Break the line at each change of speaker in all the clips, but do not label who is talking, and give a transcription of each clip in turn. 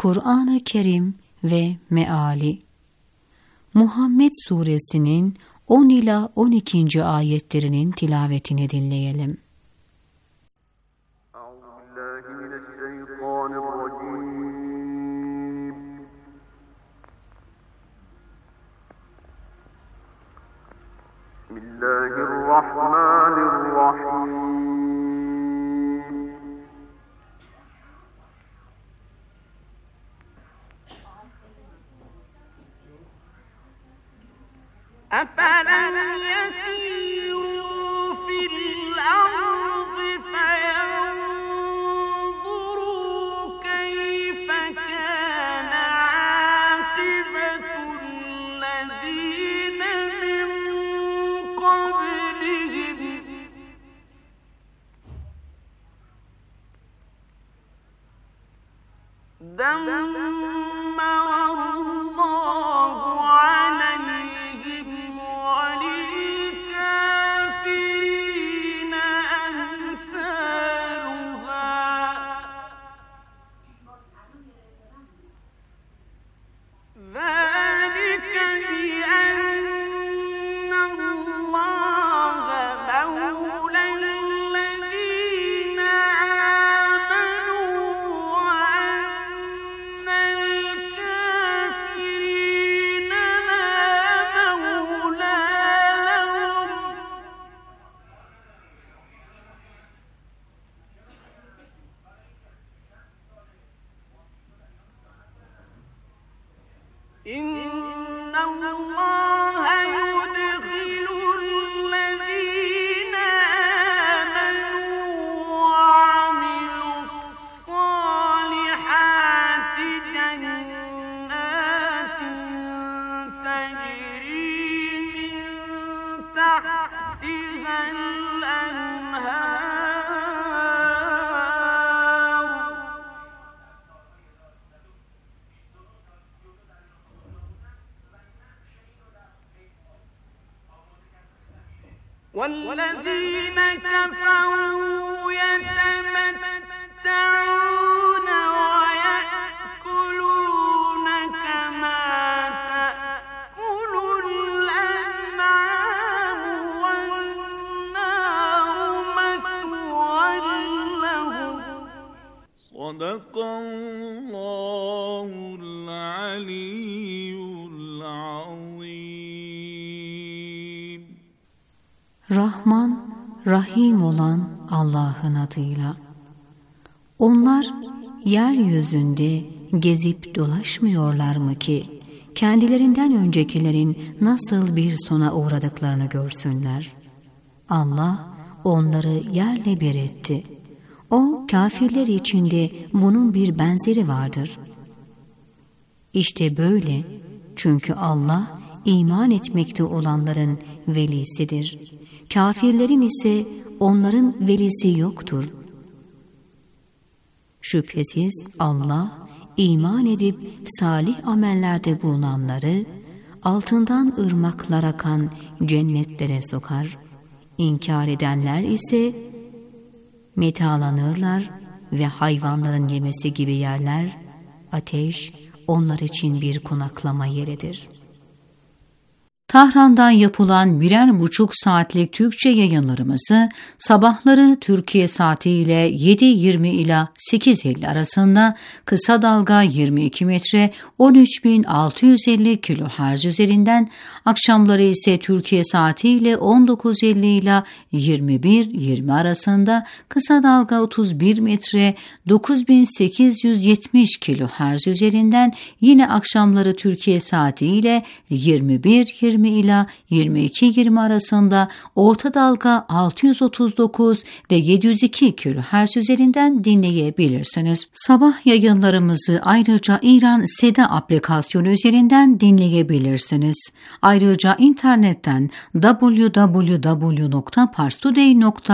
Kur'an-ı Kerim ve meali. Muhammed Suresinin 10 ila 12. ayetlerinin tilavetini dinleyelim.
Bismillahirrahmanirrahim. أفلم يسيروا في الأرض فينظروا كيف كان عاقبة الذين من قبلهم دمر الله عليهم وللكافرين أمثالها ذلك بأن الله مولى الذين آمنوا وأن الكافرين لا مولى لهم إن الله يدخل الذين آمنوا وعملوا الصالحات جنات تجري من تحتها الأنهار والذين كفروا يتمتعون ويأكلون كما تأكل الأنعام والنار مثوى لهم صدق الله العلي العظيم.
Rahman, Rahim olan Allah'ın adıyla. Onlar yeryüzünde gezip dolaşmıyorlar mı ki kendilerinden öncekilerin nasıl bir sona uğradıklarını görsünler. Allah onları yerle bir etti. O kafirler içinde bunun bir benzeri vardır. İşte böyle, çünkü Allah iman etmekte olanların velisidir. Kafirlerin ise onların velisi yoktur. Şüphesiz Allah iman edip salih amellerde bulunanları altından ırmaklar akan cennetlere sokar. İnkar edenler ise metalanırlar ve hayvanların yemesi gibi yerler, ateş onlar için bir konaklama yeridir. Tahran'dan yapılan 1,5 saatlik Türkçe yayınlarımızı sabahları Türkiye saatiyle 7.20 ila 8.50 arasında kısa dalga 22 metre 13.650 kHz üzerinden, akşamları ise Türkiye saatiyle 19.50 ila 21.20 arasında kısa dalga 31 metre 9.870 kHz üzerinden, yine akşamları Türkiye saatiyle 21.20 ila 22.20 arasında orta dalga 639 ve 702 kHz üzerinden dinleyebilirsiniz. Sabah yayınlarımızı ayrıca İran Seda aplikasyonu üzerinden dinleyebilirsiniz. Ayrıca internetten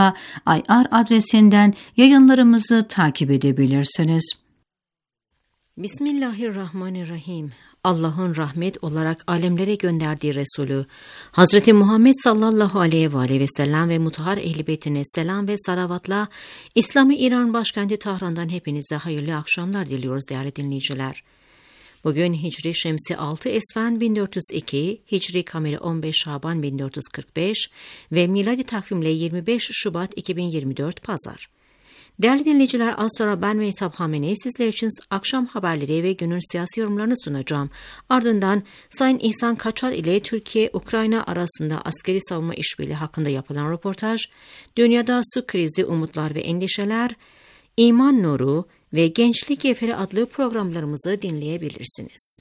www.parstoday.ir adresinden yayınlarımızı takip edebilirsiniz.
Bismillahirrahmanirrahim. Allah'ın rahmet olarak alemlere gönderdiği Resulü Hazreti Muhammed sallallahu aleyhi ve sellem ve mutahhar ehl-i beytine selam ve salavatla İslam-ı İran başkenti Tahran'dan hepinize hayırlı akşamlar diliyoruz değerli dinleyiciler. Bugün Hicri Şemsi 6 Esfen 1402, Hicri Kameri 15 Şaban 1445 ve miladi takvimle 25 Şubat 2024 Pazar. Değerli dinleyiciler, az sonra ben Mehtap Hamenei sizler için akşam haberleri ve günün siyasi yorumlarını sunacağım. Ardından Sayın İhsan Kaçar ile Türkiye-Ukrayna arasında askeri savunma işbirliği hakkında yapılan röportaj, dünyada su krizi, umutlar ve endişeler, İman Nuru ve Gençlik Yeferi adlı programlarımızı dinleyebilirsiniz.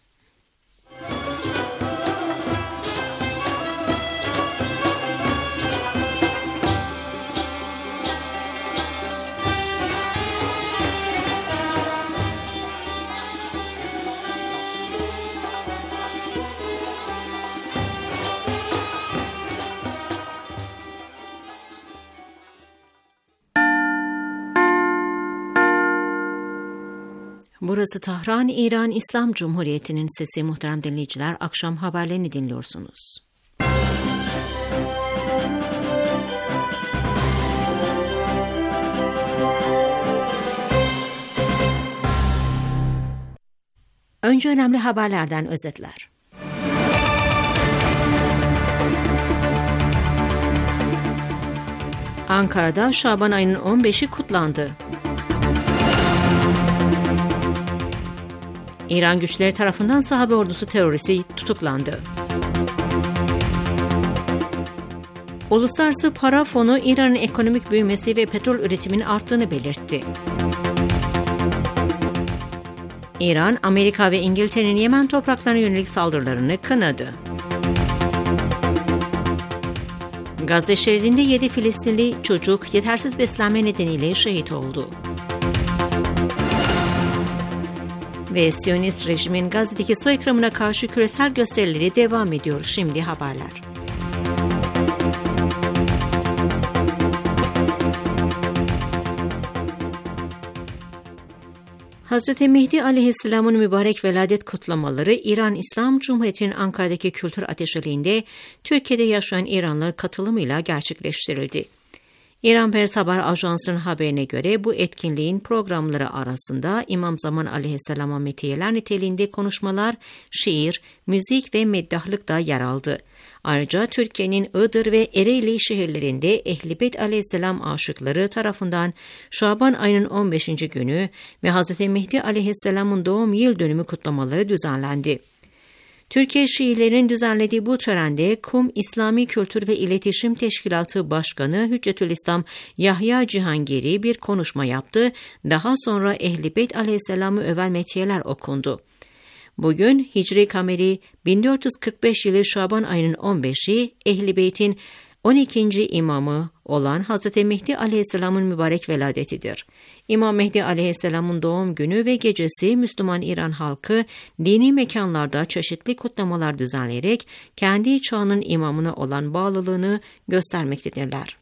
Burası Tahran, İran İslam Cumhuriyeti'nin sesi. Muhterem dinleyiciler, akşam haberlerini dinliyorsunuz. Önce önemli haberlerden özetler. Ankara'da Şaban ayının 15'i kutlandı. İran güçleri tarafından sahabe ordusu teröristi tutuklandı. Uluslararası Para Fonu İran'ın ekonomik büyümesi ve petrol üretiminin arttığını belirtti. İran, Amerika ve İngiltere'nin Yemen topraklarına yönelik saldırılarını kınadı. Gazze şeridinde 7 Filistinli çocuk yetersiz beslenme nedeniyle şehit oldu. Ve Siyonist rejimin Gazze'deki soykırımına karşı küresel gösterileri devam ediyor. Şimdi haberler. Hz. Mehdi aleyhisselamın mübarek veladet kutlamaları İran İslam Cumhuriyeti'nin Ankara'daki kültür ateşeliğinde Türkiye'de yaşayan İranlıların katılımıyla gerçekleştirildi. İran Pers Haber Ajansı'nın haberine göre bu etkinliğin programları arasında İmam Zaman aleyhisselama metiyeler niteliğinde konuşmalar, şiir, müzik ve meddahlık da yer aldı. Ayrıca Türkiye'nin Iğdır ve Ereğli şehirlerinde Ehl-i Beyt aleyhisselam aşıkları tarafından Şaban ayının 15. günü ve Hz. Mehdi aleyhisselamın doğum yıl dönümü kutlamaları düzenlendi. Türkiye Şiilerin düzenlediği bu törende KUM İslami Kültür ve İletişim Teşkilatı Başkanı Hüccetülislam Yahya Cihangiri bir konuşma yaptı. Daha sonra Ehl-i Beyt aleyhisselamı öven metiyeler okundu. Bugün Hicri Kameri 1445 yılı Şaban ayının 15'i Ehl-i Beyt'in 12. imamı olan Hz. Mehdi aleyhisselamın mübarek veladetidir. İmam Mehdi aleyhisselamın doğum günü ve gecesi Müslüman İran halkı dini mekanlarda çeşitli kutlamalar düzenleyerek kendi çağının imamına olan bağlılığını göstermektedirler.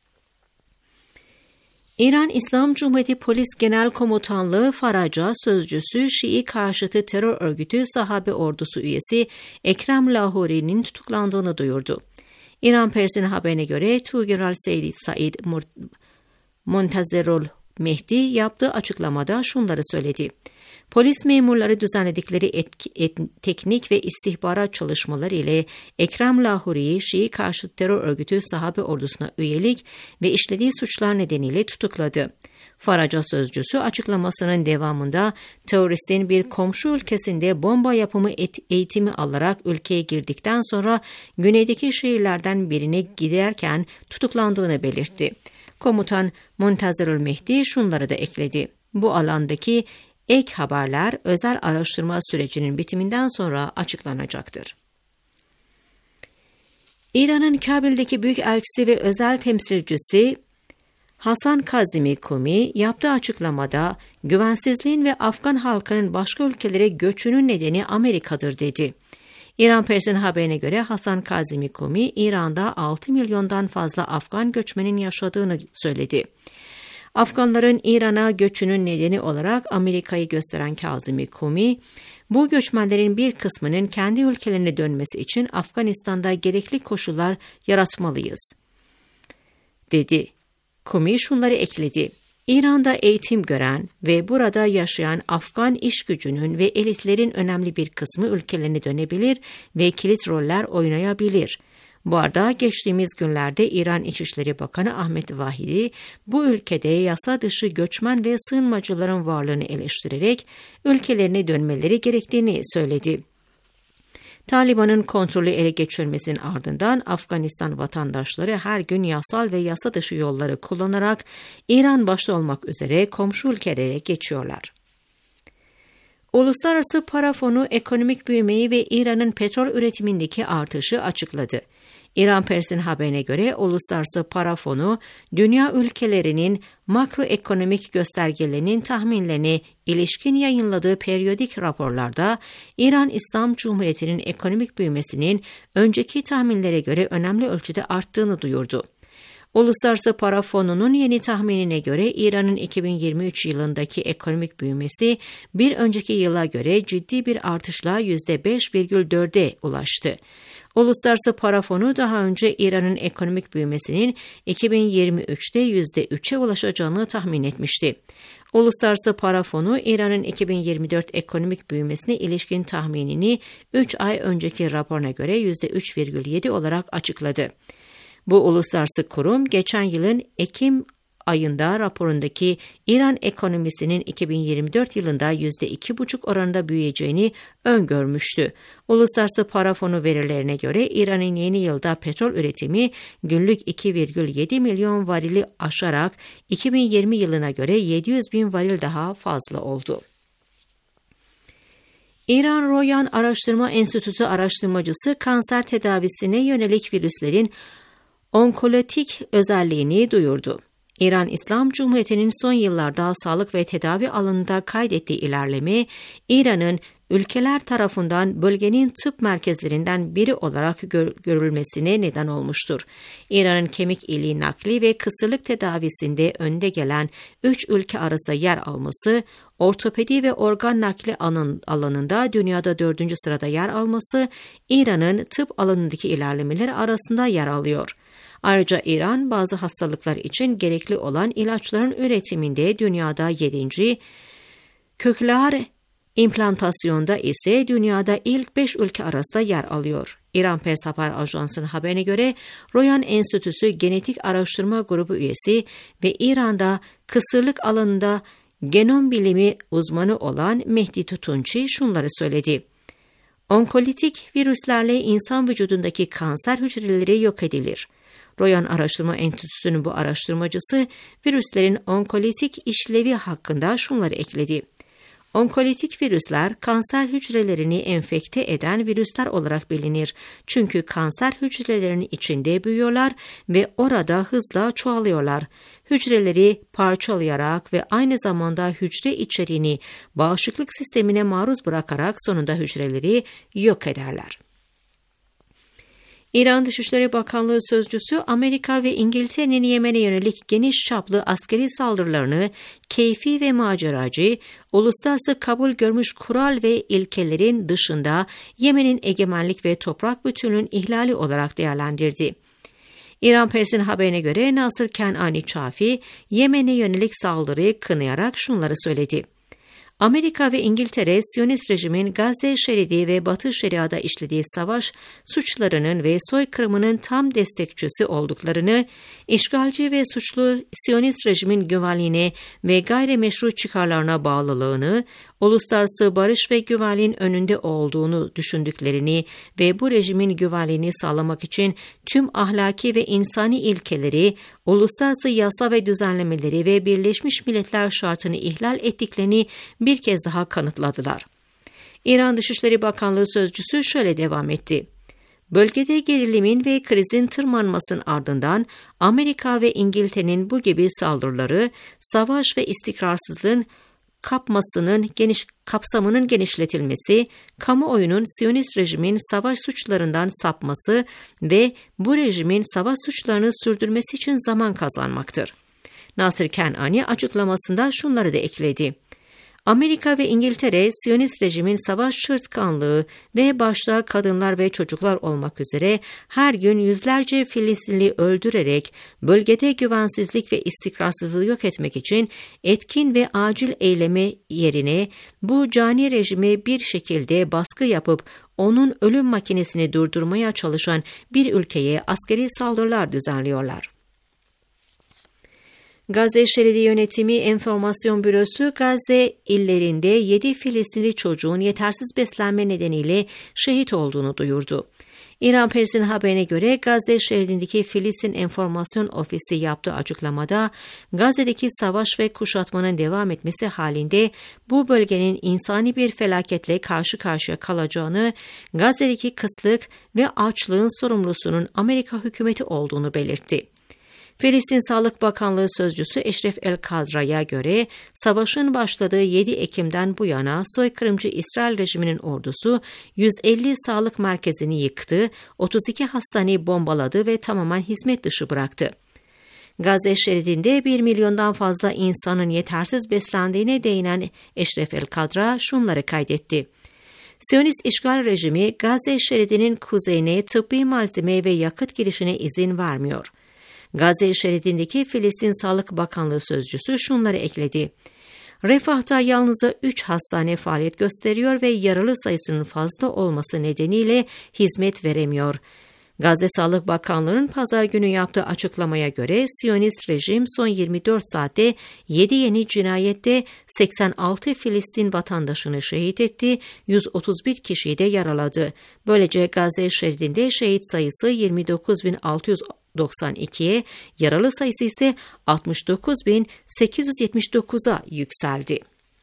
İran İslam Cumhuriyeti Polis Genel Komutanlığı Faraca sözcüsü Şii karşıtı terör örgütü Sahabe Ordusu üyesi Ekrem Lahori'nin tutuklandığını duyurdu. İran Pers'in haberine göre Tugiral Said Montazerol Mehdi yaptığı açıklamada şunları söyledi. Polis memurları düzenledikleri teknik ve istihbarat çalışmaları ile Ekrem Lahori'yi Şii karşıtı terör örgütü Sahabe Ordusu'na üyelik ve işlediği suçlar nedeniyle tutukladı. Faraca sözcüsü açıklamasının devamında teröristin bir komşu ülkesinde bomba yapımı eğitimi alarak ülkeye girdikten sonra güneydeki şehirlerden birine giderken tutuklandığını belirtti. Komutan Montazerul Mehdi şunları da ekledi. Bu alandaki ek haberler özel araştırma sürecinin bitiminden sonra açıklanacaktır. İran'ın Kabil'deki büyükelçisi ve özel temsilcisi Hasan Kazimi Kumi yaptığı açıklamada güvensizliğin ve Afgan halkının başka ülkelere göçünün nedeni Amerika'dır dedi. İran Pers'in haberine göre Hasan Kazimi Kumi, İran'da 6 milyondan fazla Afgan göçmenin yaşadığını söyledi. Afganların İran'a göçünün nedeni olarak Amerika'yı gösteren Kazım Kumi, bu göçmenlerin bir kısmının kendi ülkelerine dönmesi için Afganistan'da gerekli koşullar yaratmalıyız, dedi. Kumi şunları ekledi. İran'da eğitim gören ve burada yaşayan Afgan iş gücünün ve elitlerin önemli bir kısmı ülkelerine dönebilir ve kilit roller oynayabilir. Bu arada geçtiğimiz günlerde İran İçişleri Bakanı Ahmet Vahidi bu ülkede yasa dışı göçmen ve sığınmacıların varlığını eleştirerek ülkelerine dönmeleri gerektiğini söyledi. Taliban'ın kontrolü ele geçirmesinin ardından Afganistan vatandaşları her gün yasal ve yasa dışı yolları kullanarak İran başta olmak üzere komşu ülkelere geçiyorlar. Uluslararası Para Fonu ekonomik büyümeyi ve İran'ın petrol üretimindeki artışı açıkladı. İran Pers'in haberine göre Uluslararası Para Fonu, dünya ülkelerinin makroekonomik göstergelerinin tahminlerine ilişkin yayınladığı periyodik raporlarda İran İslam Cumhuriyeti'nin ekonomik büyümesinin önceki tahminlere göre önemli ölçüde arttığını duyurdu. Uluslararası Para Fonu'nun yeni tahminine göre İran'ın 2023 yılındaki ekonomik büyümesi bir önceki yıla göre ciddi bir artışla %5,4'e ulaştı. Uluslararası Para Fonu daha önce İran'ın ekonomik büyümesinin 2023'te %3'e ulaşacağını tahmin etmişti. Uluslararası Para Fonu, İran'ın 2024 ekonomik büyümesine ilişkin tahminini 3 ay önceki raporuna göre %3,7 olarak açıkladı. Bu uluslararası kurum, geçen yılın Ekim ayında raporundaki İran ekonomisinin 2024 yılında %2,5 oranında büyüyeceğini öngörmüştü. Uluslararası Para Fonu verilerine göre İran'ın yeni yılda petrol üretimi günlük 2,7 milyon varili aşarak 2020 yılına göre 700 bin varil daha fazla oldu. İran Royan Araştırma Enstitüsü araştırmacısı kanser tedavisine yönelik virüslerin onkolotik özelliğini duyurdu. İran İslam Cumhuriyeti'nin son yıllarda sağlık ve tedavi alanında kaydettiği ilerleme, İran'ın ülkeler tarafından bölgenin tıp merkezlerinden biri olarak görülmesine neden olmuştur. İran'ın kemik iliği nakli ve kısırlık tedavisinde önde gelen 3 ülke arasında yer alması, ortopedi ve organ nakli alanında dünyada 4. sırada yer alması, İran'ın tıp alanındaki ilerlemeler arasında yer alıyor. Ayrıca İran bazı hastalıklar için gerekli olan ilaçların üretiminde dünyada 7. Kökler implantasyonda ise dünyada ilk 5 ülke arasında yer alıyor. İran Pers Haber Ajansı'nın haberine göre Royan Enstitüsü Genetik Araştırma Grubu üyesi ve İran'da kısırlık alanında genom bilimi uzmanı olan Mehdi Tutunçi şunları söyledi. Onkolitik virüslerle insan vücudundaki kanser hücreleri yok edilir. Royan Araştırma Enstitüsü'nün bu araştırmacısı virüslerin onkolitik işlevi hakkında şunları ekledi. Onkolitik virüsler kanser hücrelerini enfekte eden virüsler olarak bilinir. Çünkü kanser hücrelerinin içinde büyüyorlar ve orada hızla çoğalıyorlar. Hücreleri parçalayarak ve aynı zamanda hücre içeriğini bağışıklık sistemine maruz bırakarak sonunda hücreleri yok ederler. İran Dışişleri Bakanlığı Sözcüsü, Amerika ve İngiltere'nin Yemen'e yönelik geniş çaplı askeri saldırılarını keyfi ve maceracı, uluslararası kabul görmüş kural ve ilkelerin dışında Yemen'in egemenlik ve toprak bütünlüğünün ihlali olarak değerlendirdi. İran Pers'in haberine göre Nasır Kenani Çafi, Yemen'e yönelik saldırıyı kınayarak şunları söyledi. Amerika ve İngiltere, Siyonist rejimin Gazze şeridi ve Batı Şeria'da işlediği savaş suçlarının ve soykırımının tam destekçisi olduklarını, işgalci ve suçlu Siyonist rejimin güvenliğine ve gayrimeşru çıkarlarına bağlılığını, uluslararası barış ve güvenliğin önünde olduğunu düşündüklerini ve bu rejimin güvenliğini sağlamak için tüm ahlaki ve insani ilkeleri, uluslararası yasa ve düzenlemeleri ve Birleşmiş Milletler şartını ihlal ettiklerini bir kez daha kanıtladılar. İran Dışişleri Bakanlığı Sözcüsü şöyle devam etti. Bölgede gerilimin ve krizin tırmanmasının ardından Amerika ve İngiltere'nin bu gibi saldırıları, savaş ve istikrarsızlığın kapsamının genişletilmesi, kamuoyunun Siyonist rejimin savaş suçlarından sapması ve bu rejimin savaş suçlarını sürdürmesi için zaman kazanmaktır. Nasır Kenani açıklamasında şunları da ekledi. Amerika ve İngiltere, Siyonist rejimin savaş çırtkanlığı ve başta kadınlar ve çocuklar olmak üzere her gün yüzlerce Filistinli öldürerek bölgede güvensizlik ve istikrarsızlığı yok etmek için etkin ve acil eylemi yerine bu cani rejime bir şekilde baskı yapıp onun ölüm makinesini durdurmaya çalışan bir ülkeye askeri saldırılar düzenliyorlar. Gazze Şeridi Yönetimi Enformasyon Bürosu, Gazze illerinde 7 Filistinli çocuğun yetersiz beslenme nedeniyle şehit olduğunu duyurdu. İran Press'in haberine göre Gazze Şeridi'ndeki Filistin Enformasyon Ofisi yaptığı açıklamada, Gazze'deki savaş ve kuşatmanın devam etmesi halinde bu bölgenin insani bir felaketle karşı karşıya kalacağını, Gazze'deki kıtlık ve açlığın sorumlusunun Amerika hükümeti olduğunu belirtti. Filistin Sağlık Bakanlığı Sözcüsü Eşref El-Kadra'ya göre savaşın başladığı 7 Ekim'den bu yana soykırımcı İsrail rejiminin ordusu 150 sağlık merkezini yıktı, 32 hastaneyi bombaladı ve tamamen hizmet dışı bıraktı. Gazze şeridinde 1 milyondan fazla insanın yetersiz beslendiğine değinen Eşref El-Kadra şunları kaydetti. Siyonist işgal rejimi Gazze şeridinin kuzeyine tıbbi malzeme ve yakıt girişine izin vermiyor. Gazze şeridindeki Filistin Sağlık Bakanlığı Sözcüsü şunları ekledi. Refah'ta yalnızca 3 hastane faaliyet gösteriyor ve yaralı sayısının fazla olması nedeniyle hizmet veremiyor. Gazze Sağlık Bakanlığı'nın pazar günü yaptığı açıklamaya göre Siyonist rejim son 24 saatte 7 yeni cinayette 86 Filistin vatandaşını şehit etti, 131 kişiyi de yaraladı. Böylece Gazze şeridinde şehit sayısı 29.692'ye, yaralı sayısı ise 69.879'a yükseldi.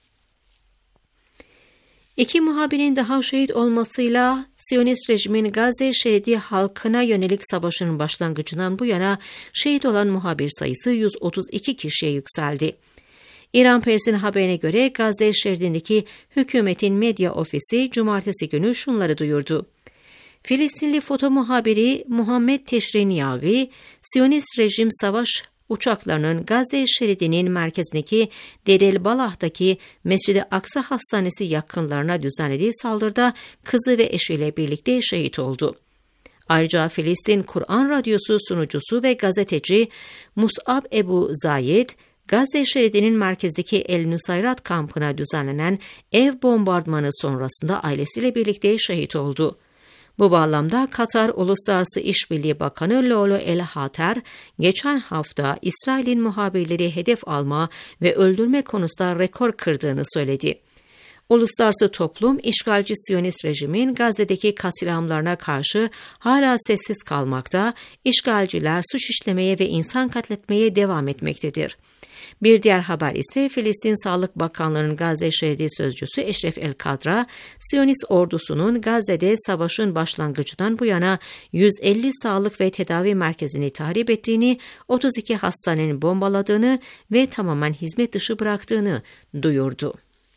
2 muhabirin daha şehit olmasıyla Siyonist rejimin Gazze şeridi halkına yönelik savaşının başlangıcından bu yana şehit olan muhabir sayısı 132 kişiye yükseldi. İran Press'in haberine göre Gazze şeridindeki hükümetin medya ofisi cumartesi günü şunları duyurdu. Filistinli foto muhabiri Muhammed Teşriniyagi, Siyonist rejim savaş uçaklarının Gazze şeridinin merkezindeki Deir el-Balah'taki Mescid-i Aksa Hastanesi yakınlarına düzenlediği saldırıda kızı ve eşiyle birlikte şehit oldu. Ayrıca Filistin Kur'an Radyosu sunucusu ve gazeteci Mus'ab Ebu Zayed, Gazze şeridinin merkezdeki El-Nusayrat kampına düzenlenen ev bombardımanı sonrasında ailesiyle birlikte şehit oldu. Bu bağlamda Katar Uluslararası İşbirliği Bakanı Lolo El-Hater, geçen hafta İsrail'in muhabirleri hedef alma ve öldürme konusunda rekor kırdığını söyledi. Uluslararası toplum, işgalci Siyonist rejimin Gazze'deki katliamlarına karşı hala sessiz kalmakta, işgalciler suç işlemeye ve insan katletmeye devam etmektedir. Bir diğer haber ise Filistin Sağlık Bakanlığı'nın Gazze şeridi sözcüsü Eşref El-Kadra, Siyonist ordusunun Gazze'de savaşın başlangıcından bu yana 150 sağlık ve tedavi merkezini tahrip ettiğini, 32 hastanenin bombaladığını ve tamamen hizmet dışı bıraktığını duyurdu.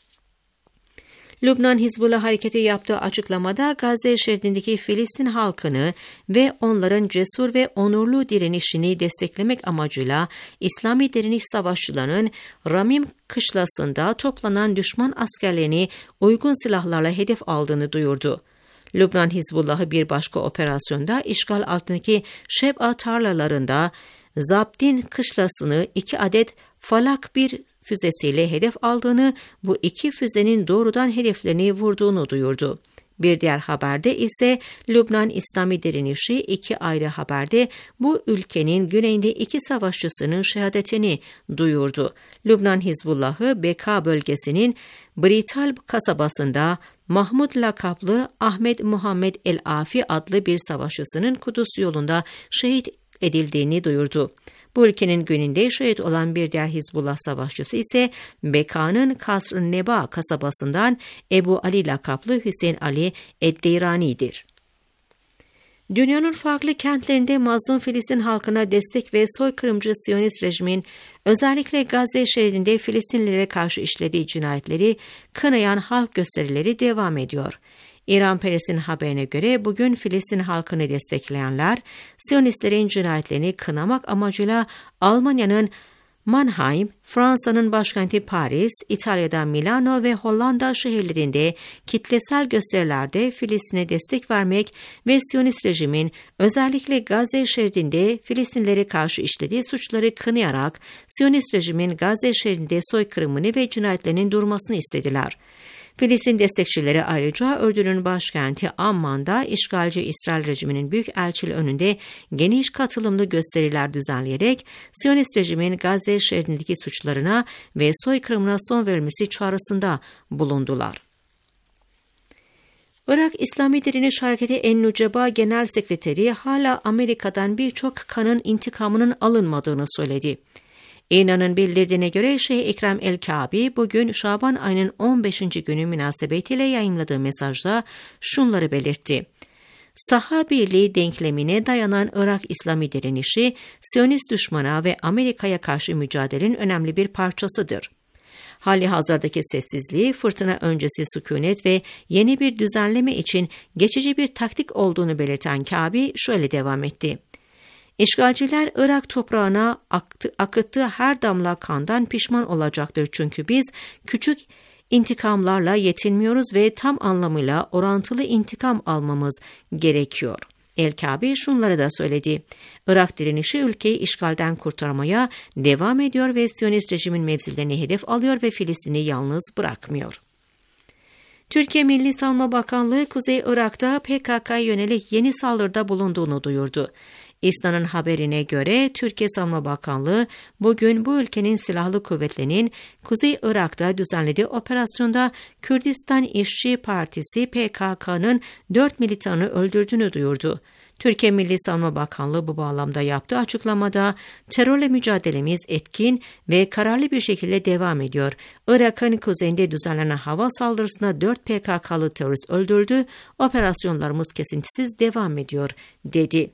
Lübnan Hizbullah Hareketi yaptığı açıklamada Gazze şeridindeki Filistin halkını ve onların cesur ve onurlu direnişini desteklemek amacıyla İslami direniş savaşçılarının Ramim kışlasında toplanan düşman askerlerini uygun silahlarla hedef aldığını duyurdu. Lübnan Hizbullah'ı bir başka operasyonda işgal altındaki Şeb'a tarlalarında Zabdin kışlasını 2 adet Falak 1 füzesiyle hedef aldığını, bu 2 füzenin doğrudan hedeflerini vurduğunu duyurdu. Bir diğer haberde ise Lübnan İslami Direnişi 2 ayrı haberde bu ülkenin güneyinde 2 savaşçısının şehadetini duyurdu. Lübnan Hizbullah'ı Beka bölgesinin Brital kasabasında Mahmud lakaplı Ahmet Muhammed El-Afi adlı bir savaşçısının Kudüs yolunda şehit edildiğini duyurdu. Bu ülkenin güneyinde şehit olan bir diğer Hizbullah savaşçısı ise Beka'nın Kasr-ı Neba kasabasından Ebu Ali lakaplı Hüseyin Ali Eddeyrani'dir. Dünyanın farklı kentlerinde mazlum Filistin halkına destek ve soykırımcı Siyonist rejimin özellikle Gazze şeridinde Filistinlilere karşı işlediği cinayetleri kınayan halk gösterileri devam ediyor. İran Press'in haberine göre bugün Filistin halkını destekleyenler, Siyonistlerin cinayetlerini kınamak amacıyla Almanya'nın Mannheim, Fransa'nın başkenti Paris, İtalya'da Milano ve Hollanda şehirlerinde kitlesel gösterilerde Filistin'e destek vermek ve Siyonist rejimin özellikle Gazze şeridinde Filistinlilere karşı işlediği suçları kınayarak Siyonist rejimin Gazze şeridinde soykırımını ve cinayetlerinin durmasını istediler. Filistin destekçileri ayrıca Ürdün'ün başkenti Amman'da işgalci İsrail rejiminin büyükelçiliği önünde geniş katılımlı gösteriler düzenleyerek Siyonist rejimin Gazze şehrindeki suçlarına ve soykırımına son verilmesi çağrısında bulundular. Irak İslami Direniş Hareketi En-Nuceba Genel Sekreteri hala Amerika'dan birçok kanın intikamının alınmadığını söyledi. İran'ın bildirdiğine göre Şeyh Ekrem El-Kâbi bugün Şaban ayının 15. günü münasebetiyle yayımladığı mesajda şunları belirtti. Saha Birliği denklemine dayanan Irak İslami direnişi, Siyonist düşmana ve Amerika'ya karşı mücadelenin önemli bir parçasıdır. Hali hazırdaki sessizliği, fırtına öncesi sükunet ve yeni bir düzenleme için geçici bir taktik olduğunu belirten Kâbi şöyle devam etti. İşgalciler Irak toprağına akıttığı her damla kandan pişman olacaktır çünkü biz küçük intikamlarla yetinmiyoruz ve tam anlamıyla orantılı intikam almamız gerekiyor. El-Kâbi şunları da söyledi. Irak direnişi ülkeyi işgalden kurtarmaya devam ediyor ve Siyonist rejimin mevzilerini hedef alıyor ve Filistin'i yalnız bırakmıyor. Türkiye Milli Savunma Bakanlığı Kuzey Irak'ta PKK'ya yönelik yeni saldırıda bulunduğunu duyurdu. İSNA'nın haberine göre Türkiye Savunma Bakanlığı bugün bu ülkenin silahlı kuvvetlerinin Kuzey Irak'ta düzenlediği operasyonda Kürdistan İşçi Partisi PKK'nın 4 militanını öldürdüğünü duyurdu. Türkiye Milli Savunma Bakanlığı bu bağlamda yaptığı açıklamada terörle mücadelemiz etkin ve kararlı bir şekilde devam ediyor. Irak'ın kuzeyinde düzenlenen hava saldırısında 4 PKK'lı terörist öldürüldü. Operasyonlarımız kesintisiz devam ediyor, dedi.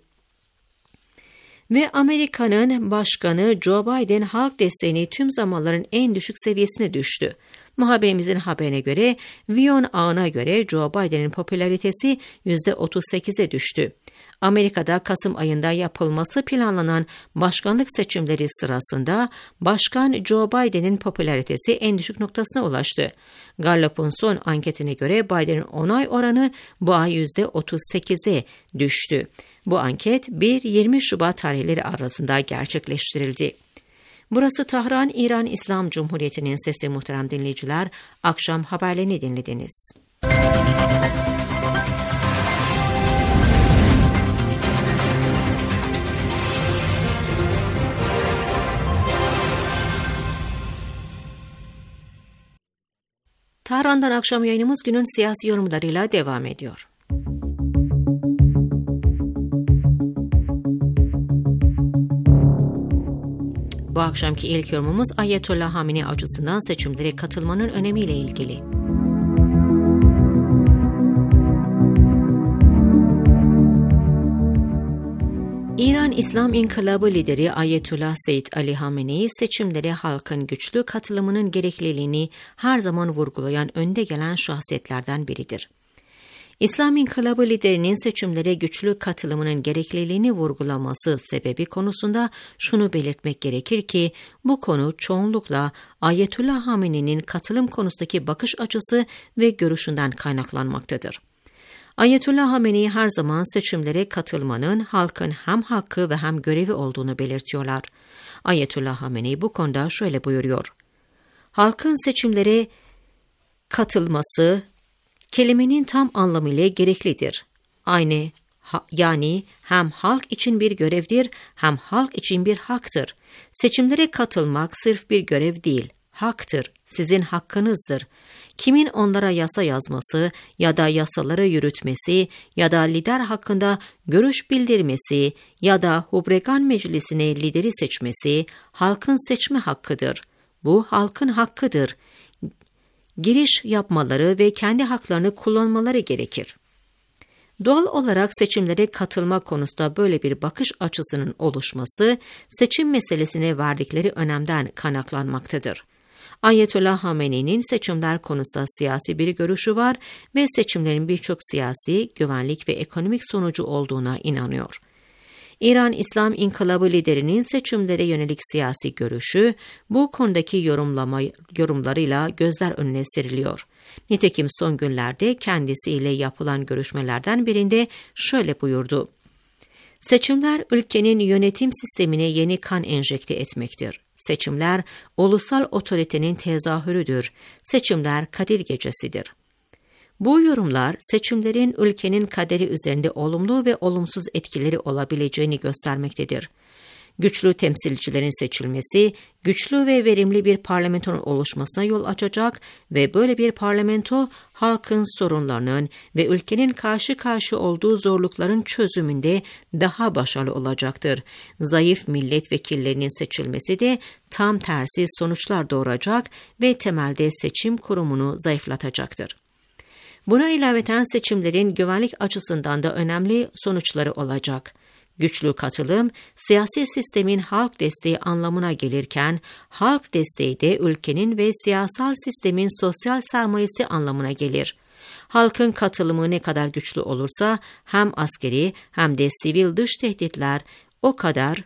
Ve Amerika'nın başkanı Joe Biden halk desteğini tüm zamanların en düşük seviyesine düştü. Muhabirimizin haberine göre, Vion ağına göre Joe Biden'in popülaritesi %38'e düştü. Amerika'da Kasım ayında yapılması planlanan başkanlık seçimleri sırasında Başkan Joe Biden'in popülaritesi en düşük noktasına ulaştı. Gallup'un son anketine göre Biden'in onay oranı bu ay %38'e düştü. Bu anket 1-20 Şubat tarihleri arasında gerçekleştirildi. Burası Tahran, İran İslam Cumhuriyeti'nin sesi. Muhterem dinleyiciler, akşam haberlerini dinlediniz. Tahran'dan akşam yayınımız günün siyasi yorumlarıyla devam ediyor. Bu akşamki ilk yorumumuz Ayetullah Hamenei açısından seçimlere katılmanın önemiyle ilgili. İran İslam İnkılabı lideri Ayetullah Seyyid Ali Hamenei seçimlere halkın güçlü katılımının gerekliliğini her zaman vurgulayan önde gelen şahsiyetlerden biridir. İslam İnkılabı liderinin seçimlere güçlü katılımının gerekliliğini vurgulaması sebebi konusunda şunu belirtmek gerekir ki bu konu çoğunlukla Ayetullah Hamenei'nin katılım konusundaki bakış açısı ve görüşünden kaynaklanmaktadır. Ayetullah Hamenei her zaman seçimlere katılmanın halkın hem hakkı ve hem görevi olduğunu belirtiyorlar. Ayetullah Hamenei bu konuda şöyle buyuruyor. Halkın seçimlere katılması kelimenin tam anlamıyla gereklidir. Yani hem halk için bir görevdir hem halk için bir haktır. Seçimlere katılmak sırf bir görev değil, haktır, sizin hakkınızdır. Kimin onlara yasa yazması ya da yasaları yürütmesi ya da lider hakkında görüş bildirmesi ya da Hubregan Meclisi'ne lideri seçmesi halkın seçme hakkıdır. Bu halkın hakkıdır. Giriş yapmaları ve kendi haklarını kullanmaları gerekir. Doğal olarak seçimlere katılma konusunda böyle bir bakış açısının oluşması, seçim meselesine verdikleri önemden kaynaklanmaktadır. Ayetullah Hamenei'nin seçimler konusunda siyasi bir görüşü var ve seçimlerin birçok siyasi, güvenlik ve ekonomik sonucu olduğuna inanıyor. İran İslam İnkılabı liderinin seçimlere yönelik siyasi görüşü bu konudaki yorumlarıyla gözler önüne seriliyor. Nitekim son günlerde kendisiyle yapılan görüşmelerden birinde şöyle buyurdu: "Seçimler ülkenin yönetim sistemine yeni kan enjekte etmektir. Seçimler ulusal otoritenin tezahürüdür. Seçimler Kadir Gecesi'dir." Bu yorumlar seçimlerin ülkenin kaderi üzerinde olumlu ve olumsuz etkileri olabileceğini göstermektedir. Güçlü temsilcilerin seçilmesi, güçlü ve verimli bir parlamentonun oluşmasına yol açacak ve böyle bir parlamento, halkın sorunlarının ve ülkenin karşı karşıya olduğu zorlukların çözümünde daha başarılı olacaktır. Zayıf milletvekillerinin seçilmesi de tam tersi sonuçlar doğuracak ve temelde seçim kurumunu zayıflatacaktır. Buna ilaveten seçimlerin güvenlik açısından da önemli sonuçları olacak. Güçlü katılım, siyasi sistemin halk desteği anlamına gelirken, halk desteği de ülkenin ve siyasal sistemin sosyal sermayesi anlamına gelir. Halkın katılımı ne kadar güçlü olursa, hem askeri hem de sivil dış tehditler o kadar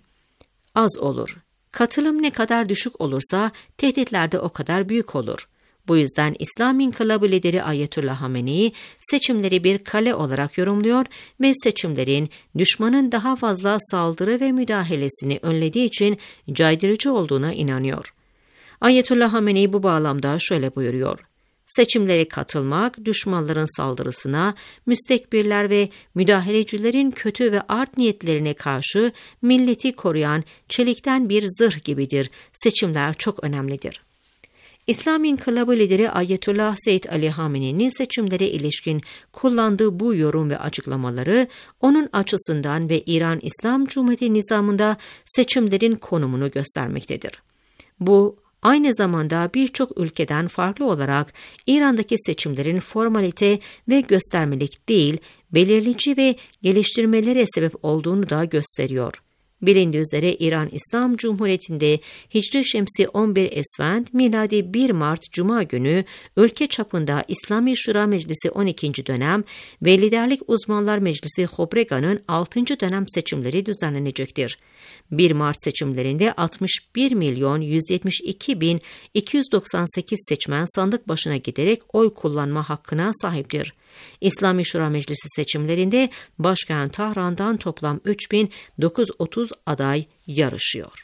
az olur. Katılım ne kadar düşük olursa, tehditler de o kadar büyük olur. Bu yüzden İslam İnkılabı lideri Ayetullah Hamenei seçimleri bir kale olarak yorumluyor ve seçimlerin düşmanın daha fazla saldırı ve müdahalesini önlediği için caydırıcı olduğuna inanıyor. Ayetullah Hamenei bu bağlamda şöyle buyuruyor: "Seçimlere katılmak, düşmanların saldırısına, müstekbirler ve müdahalecilerin kötü ve art niyetlerine karşı milleti koruyan çelikten bir zırh gibidir. Seçimler çok önemlidir." İslam İnkılabı lideri Ayetullah Seyyid Ali Hamenei'nin seçimlere ilişkin kullandığı bu yorum ve açıklamaları, onun açısından ve İran İslam Cumhuriyeti nizamında seçimlerin konumunu göstermektedir. Bu, aynı zamanda birçok ülkeden farklı olarak İran'daki seçimlerin formalite ve göstermelik değil, belirleyici ve geliştirmelere sebep olduğunu da gösteriyor. Bilindiği üzere İran İslam Cumhuriyeti'nde Hicri Şemsi 11 Esfand, miladi 1 Mart Cuma günü ülke çapında İslami Şura Meclisi 12. dönem ve Liderlik Uzmanlar Meclisi Hobrega'nın 6. dönem seçimleri düzenlenecektir. 1 Mart seçimlerinde 61.172.298 seçmen sandık başına giderek oy kullanma hakkına sahiptir. İslami Şura Meclisi seçimlerinde başkent Tahran'dan toplam 3.930 aday yarışıyor.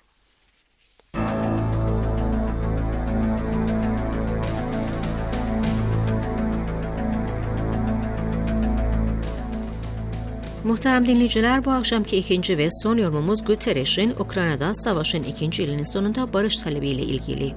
Muhterem dinleyiciler, bu akşamki ikinci ve son yorumumuz Guterres'in Ukrayna'da savaşın 2. yılının sonunda barış talebiyle ilgili.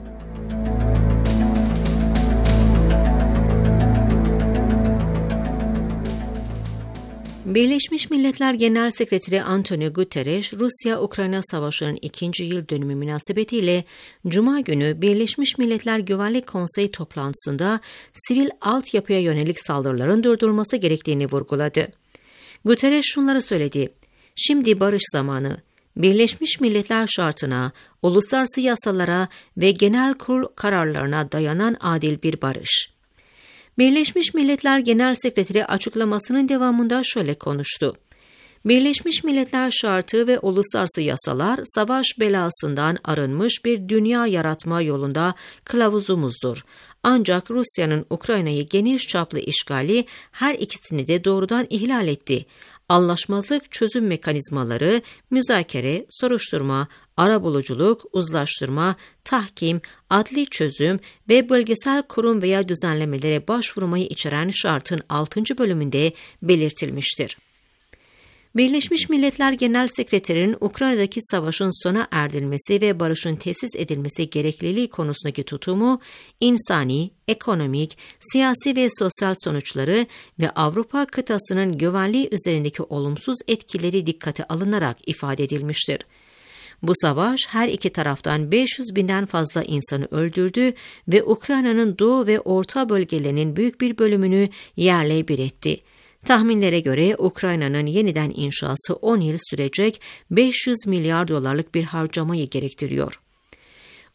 Birleşmiş Milletler Genel Sekreteri Antonio Guterres, Rusya-Ukrayna Savaşı'nın 2. yıl dönümü münasebetiyle Cuma günü Birleşmiş Milletler Güvenlik Konseyi toplantısında sivil altyapıya yönelik saldırıların durdurulması gerektiğini vurguladı. Guterres şunları söyledi: "Şimdi barış zamanı. Birleşmiş Milletler şartına, uluslararası yasalara ve genel kurul kararlarına dayanan adil bir barış." Birleşmiş Milletler Genel Sekreteri açıklamasının devamında şöyle konuştu: "Birleşmiş Milletler şartı ve uluslararası yasalar savaş belasından arınmış bir dünya yaratma yolunda kılavuzumuzdur. Ancak Rusya'nın Ukrayna'yı geniş çaplı işgali her ikisini de doğrudan ihlal etti. Anlaşmazlık çözüm mekanizmaları, müzakere, soruşturma, arabuluculuk, uzlaştırma, tahkim, adli çözüm ve bölgesel kurum veya düzenlemelere başvurmayı içeren şartın 6. bölümünde belirtilmiştir." Birleşmiş Milletler Genel Sekreterinin Ukrayna'daki savaşın sona erdirilmesi ve barışın tesis edilmesi gerekliliği konusundaki tutumu, insani, ekonomik, siyasi ve sosyal sonuçları ve Avrupa kıtasının güvenliği üzerindeki olumsuz etkileri dikkate alınarak ifade edilmiştir. Bu savaş her iki taraftan 500.000'den fazla insanı öldürdü ve Ukrayna'nın doğu ve orta bölgelerinin büyük bir bölümünü yerle bir etti. Tahminlere göre Ukrayna'nın yeniden inşası 10 yıl sürecek, 500 milyar dolarlık bir harcamayı gerektiriyor.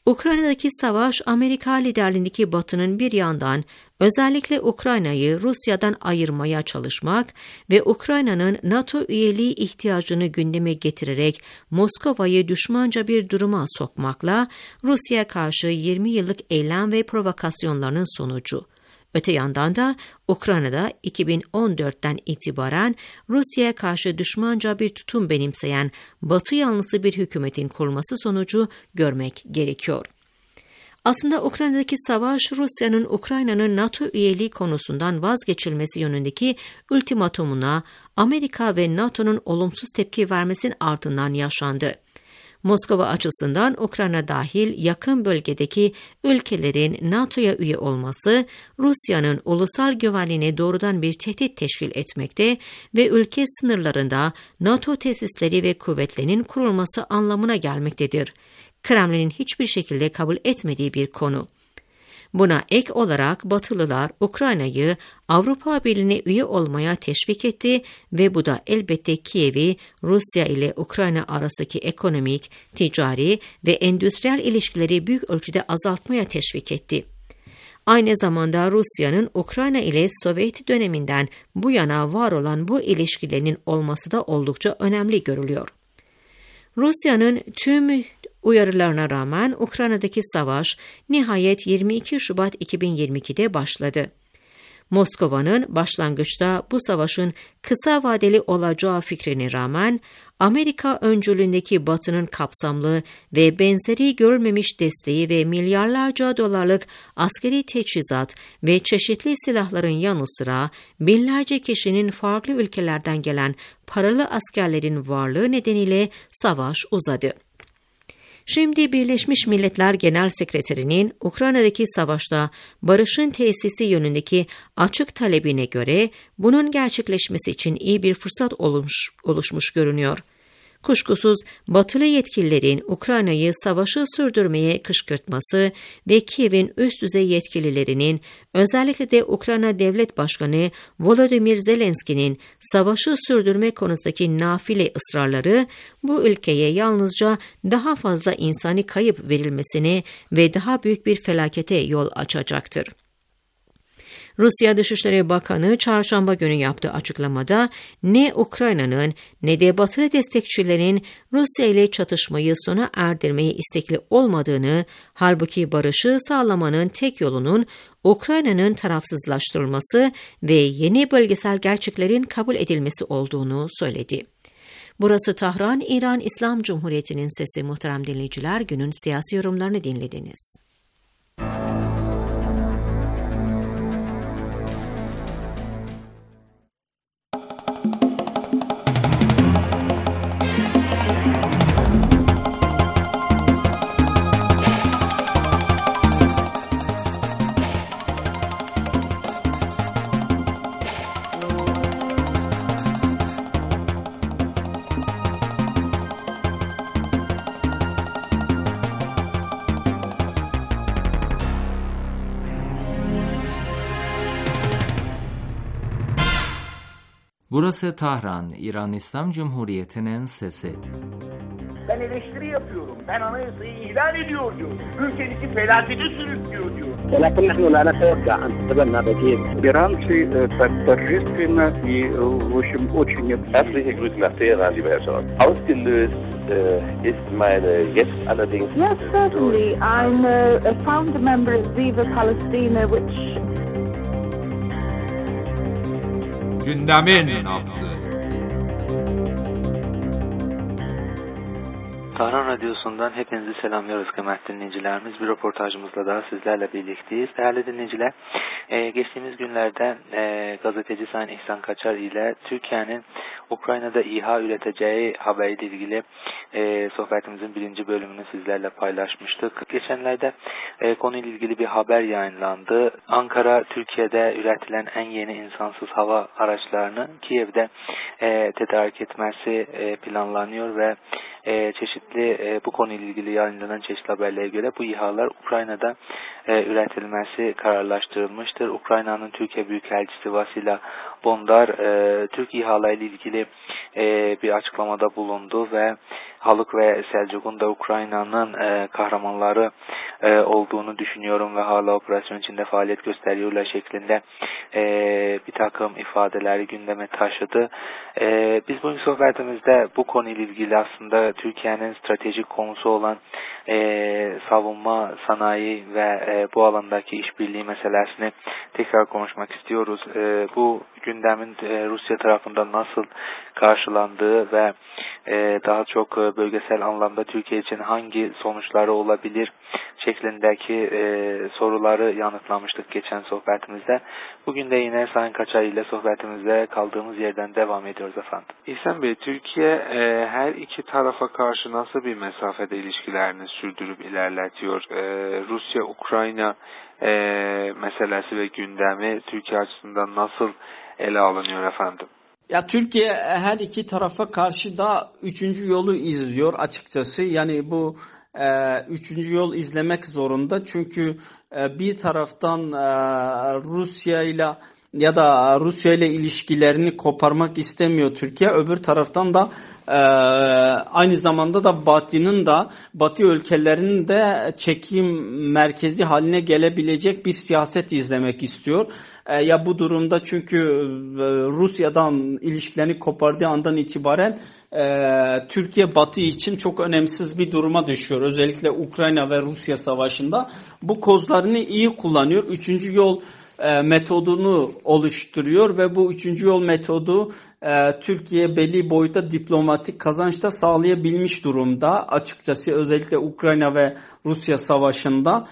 Ukrayna'daki savaş, Amerika liderliğindeki Batı'nın bir yandan özellikle Ukrayna'yı Rusya'dan ayırmaya çalışmak ve Ukrayna'nın NATO üyeliği ihtiyacını gündeme getirerek Moskova'yı düşmanca bir duruma sokmakla Rusya'ya karşı 20 yıllık eylem ve provokasyonlarının sonucu. Öte yandan da Ukrayna'da 2014'ten itibaren Rusya'ya karşı düşmanca bir tutum benimseyen Batı yanlısı bir hükümetin kurulması sonucu görmek gerekiyor. Aslında Ukrayna'daki savaş, Rusya'nın Ukrayna'nın NATO üyeliği konusundan vazgeçilmesi yönündeki ultimatumuna Amerika ve NATO'nun olumsuz tepki vermesinin ardından yaşandı. Moskova açısından Ukrayna dahil yakın bölgedeki ülkelerin NATO'ya üye olması, Rusya'nın ulusal güvenliğine doğrudan bir tehdit teşkil etmekte ve ülke sınırlarında NATO tesisleri ve kuvvetlerinin kurulması anlamına gelmektedir. Kremlin'in hiçbir şekilde kabul etmediği bir konu. Buna ek olarak Batılılar Ukrayna'yı Avrupa Birliği'ne üye olmaya teşvik etti ve bu da elbette Kiev'i Rusya ile Ukrayna arasındaki ekonomik, ticari ve endüstriyel ilişkileri büyük ölçüde azaltmaya teşvik etti. Aynı zamanda Rusya'nın Ukrayna ile Sovyet döneminden bu yana var olan bu ilişkilerinin olması da oldukça önemli görülüyor. Rusya'nın tüm uyarılarına rağmen Ukrayna'daki savaş nihayet 22 Şubat 2022'de başladı. Moskova'nın başlangıçta bu savaşın kısa vadeli olacağı fikrine rağmen Amerika öncülüğündeki Batı'nın kapsamlı ve benzeri görülmemiş desteği ve milyarlarca dolarlık askeri teçhizat ve çeşitli silahların yanı sıra binlerce kişinin farklı ülkelerden gelen paralı askerlerin varlığı nedeniyle savaş uzadı. Şimdi Birleşmiş Milletler Genel Sekreterinin Ukrayna'daki savaşta barışın tesisi yönündeki açık talebine göre bunun gerçekleşmesi için iyi bir fırsat oluşmuş görünüyor. Kuşkusuz Batılı yetkililerin Ukrayna'yı savaşı sürdürmeye kışkırtması ve Kiev'in üst düzey yetkililerinin özellikle de Ukrayna Devlet Başkanı Volodymyr Zelenski'nin savaşı sürdürme konusundaki nafile ısrarları bu ülkeye yalnızca daha fazla insani kayıp verilmesine ve daha büyük bir felakete yol açacaktır. Rusya Dışişleri Bakanı çarşamba günü yaptığı açıklamada ne Ukrayna'nın ne de Batılı destekçilerin Rusya ile çatışmayı sona erdirmeye istekli olmadığını, halbuki barışı sağlamanın tek yolunun Ukrayna'nın tarafsızlaştırılması ve yeni bölgesel gerçeklerin kabul edilmesi olduğunu söyledi. Burası Tahran, İran İslam Cumhuriyeti'nin sesi. Muhterem dinleyiciler, günün siyasi yorumlarını dinlediniz.
Burası Tahran, İran İslam Cumhuriyeti'nin sesi.
Ben eleştiri yapıyorum. Ben anayasayı ihlal ediyor diyor. Ülkenizi felakete sürüklüyor diyor.
ولكن نحن لا نتوقع أن تتبنى بديل.
Иран торжественно и, в общем, очень...
Herzliche Grüße nach Teheran, lieber Herr Scharf. Ausgelöst ist meine jetzt allerdings...
Yes, certainly. I'm a founder member of Viva Palestina, which...
Gündemin nabzı.
Tahran Radyosu'ndan hepinizi selamlıyoruz kıymetli dinleyicilerimiz. Bir röportajımızla daha sizlerle birlikteyiz. Değerli dinleyiciler, geçtiğimiz günlerde gazeteci Sayın İhsan Kaçar ile Türkiye'nin Ukrayna'da İHA üreteceği haberiyle ilgili sohbetimizin 1. bölümünü sizlerle paylaşmıştık. Geçenlerde konuyla ilgili bir haber yayınlandı. Ankara, Türkiye'de üretilen en yeni insansız hava araçlarını Kiev'de tedarik etmesi planlanıyor ve çeşitli bu konuyla ilgili yayınlanan çeşitli haberlere göre bu İHA'lar Ukrayna'da üretilmesi kararlaştırılmıştır. Ukrayna'nın Türkiye Büyükelçisi Vasila Bondar Türk İHA'larıyla ilgili bir açıklamada bulundu ve Haluk ve Selçuk'un da Ukrayna'nın kahramanları olduğunu düşünüyorum ve hala operasyon içinde faaliyet gösteriyorlar şeklinde bir takım ifadeleri gündeme taşıdı. Biz bugün sohbetimizde bu konuyla ilgili aslında Türkiye'nin stratejik konusu olan savunma sanayi ve bu alandaki işbirliği meselesini tekrar konuşmak istiyoruz. Bu gündemin Rusya tarafından nasıl karşılandığı ve daha çok bölgesel anlamda Türkiye için hangi sonuçları olabilir şeklindeki soruları yanıtlamıştık geçen sohbetimizde. Bugün de yine Sayın Kaçar ile sohbetimizde kaldığımız yerden devam ediyoruz efendim.
İhsan Bey, Türkiye her iki tarafa karşı nasıl bir mesafede ilişkilerini sürdürüp ilerletiyor? Rusya-Ukrayna meselesi ve gündemi Türkiye açısından nasıl ele alınıyor efendim?
Ya Türkiye her iki tarafa karşı da üçüncü yolu izliyor açıkçası. Yani bu üçüncü yol izlemek zorunda. Çünkü bir taraftan Rusya ile ilişkilerini koparmak istemiyor Türkiye. Öbür taraftan da aynı zamanda da Batı ülkelerinin de çekim merkezi haline gelebilecek bir siyaset izlemek istiyor. Ya bu durumda çünkü Rusya'dan ilişkilerini kopardığı andan itibaren Türkiye Batı için çok önemsiz bir duruma düşüyor. Özellikle Ukrayna ve Rusya savaşında bu kozlarını iyi kullanıyor. Üçüncü yol metodunu oluşturuyor ve bu üçüncü yol metodu Türkiye belli boyutta diplomatik kazanç da sağlayabilmiş durumda açıkçası, özellikle Ukrayna ve Rusya savaşında.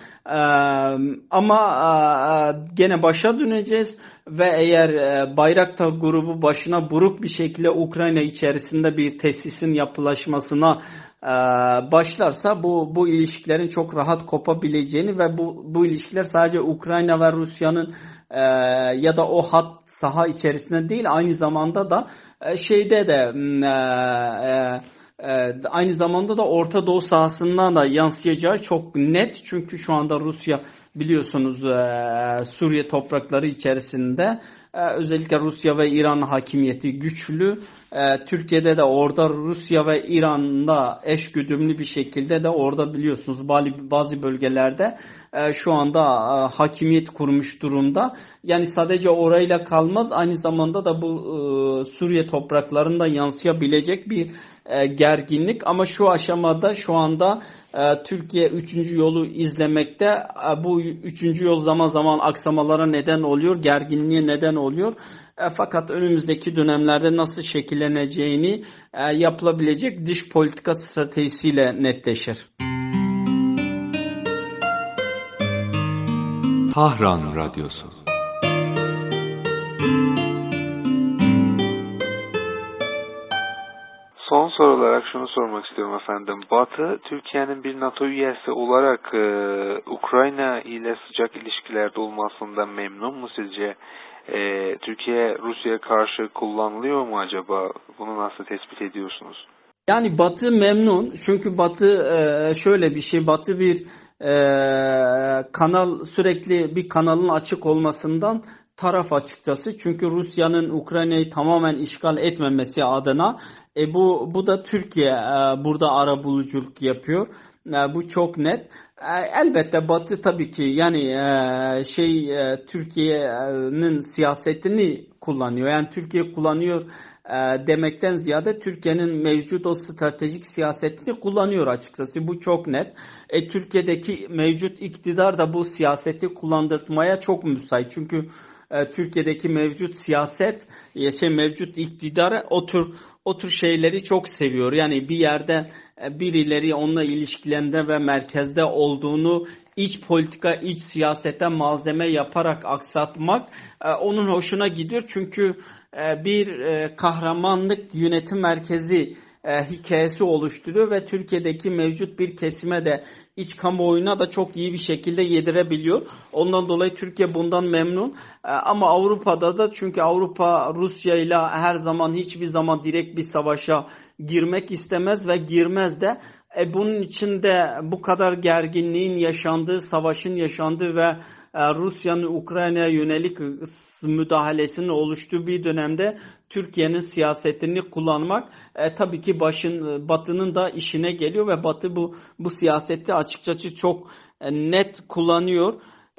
Ama gene başa döneceğiz ve eğer Bayraktar grubu başına buruk bir şekilde Ukrayna içerisinde bir tesisin yapılaşmasına başlarsa bu ilişkilerin çok rahat kopabileceğini ve bu ilişkiler sadece Ukrayna ve Rusya'nın ya da o hat saha içerisinde değil, aynı zamanda da aynı zamanda da Orta Doğu sahasından da yansıyacağı çok net. Çünkü şu anda Rusya biliyorsunuz Suriye toprakları içerisinde özellikle Rusya ve İran hakimiyeti güçlü. Türkiye'de de orada Rusya ve İran'da eşgüdümlü bir şekilde de orada biliyorsunuz bazı bölgelerde şu anda hakimiyet kurmuş durumda. Yani sadece orayla kalmaz, aynı zamanda da bu Suriye topraklarında yansıyabilecek bir gerginlik. Ama şu aşamada şu anda Türkiye üçüncü yolu izlemekte. Bu üçüncü yol zaman zaman aksamalara neden oluyor, gerginliğe neden oluyor. Fakat önümüzdeki dönemlerde nasıl şekilleneceğini yapılabilecek dış politika stratejisiyle netleşir.
Tahran Radyosu.
Son soru olarak şunu sormak istiyorum efendim. Batı, Türkiye'nin bir NATO üyesi olarak Ukrayna ile sıcak ilişkilerde olmasından memnun mu sizce? Türkiye, Rusya'ya karşı kullanılıyor mu acaba? Bunu nasıl tespit ediyorsunuz?
Yani Batı memnun. Çünkü Batı şöyle bir şey. Batı bir sürekli bir kanalın açık olmasından taraf açıkçası. Çünkü Rusya'nın Ukrayna'yı tamamen işgal etmemesi adına bu da Türkiye burada arabuluculuk yapıyor. Bu çok net. Elbette Batı tabii ki yani Türkiye'nin siyasetini kullanıyor. Yani Türkiye kullanıyor demekten ziyade Türkiye'nin mevcut o stratejik siyasetini kullanıyor açıkçası. Bu çok net. Türkiye'deki mevcut iktidar da bu siyaseti kullandırmaya çok müsait. Çünkü Türkiye'deki mevcut siyaset, mevcut iktidar o tür şeyleri çok seviyor. Yani bir yerde birileri onunla ilişkilerinde ve merkezde olduğunu iç politika, iç siyasete malzeme yaparak aksatmak onun hoşuna gidiyor. Çünkü bir kahramanlık yönetim merkezi hikayesi oluşturuyor ve Türkiye'deki mevcut bir kesime de iç kamuoyuna da çok iyi bir şekilde yedirebiliyor. Ondan dolayı Türkiye bundan memnun. Ama Avrupa'da da, çünkü Avrupa Rusya ile her zaman hiçbir zaman direkt bir savaşa girmek istemez ve girmez de. Bunun içinde bu kadar gerginliğin yaşandığı, savaşın yaşandığı ve Rusya'nın Ukrayna'ya yönelik müdahalesinin oluştuğu bir dönemde Türkiye'nin siyasetini kullanmak tabii ki Batı'nın da işine geliyor ve Batı bu siyaseti açıkçası çok net kullanıyor.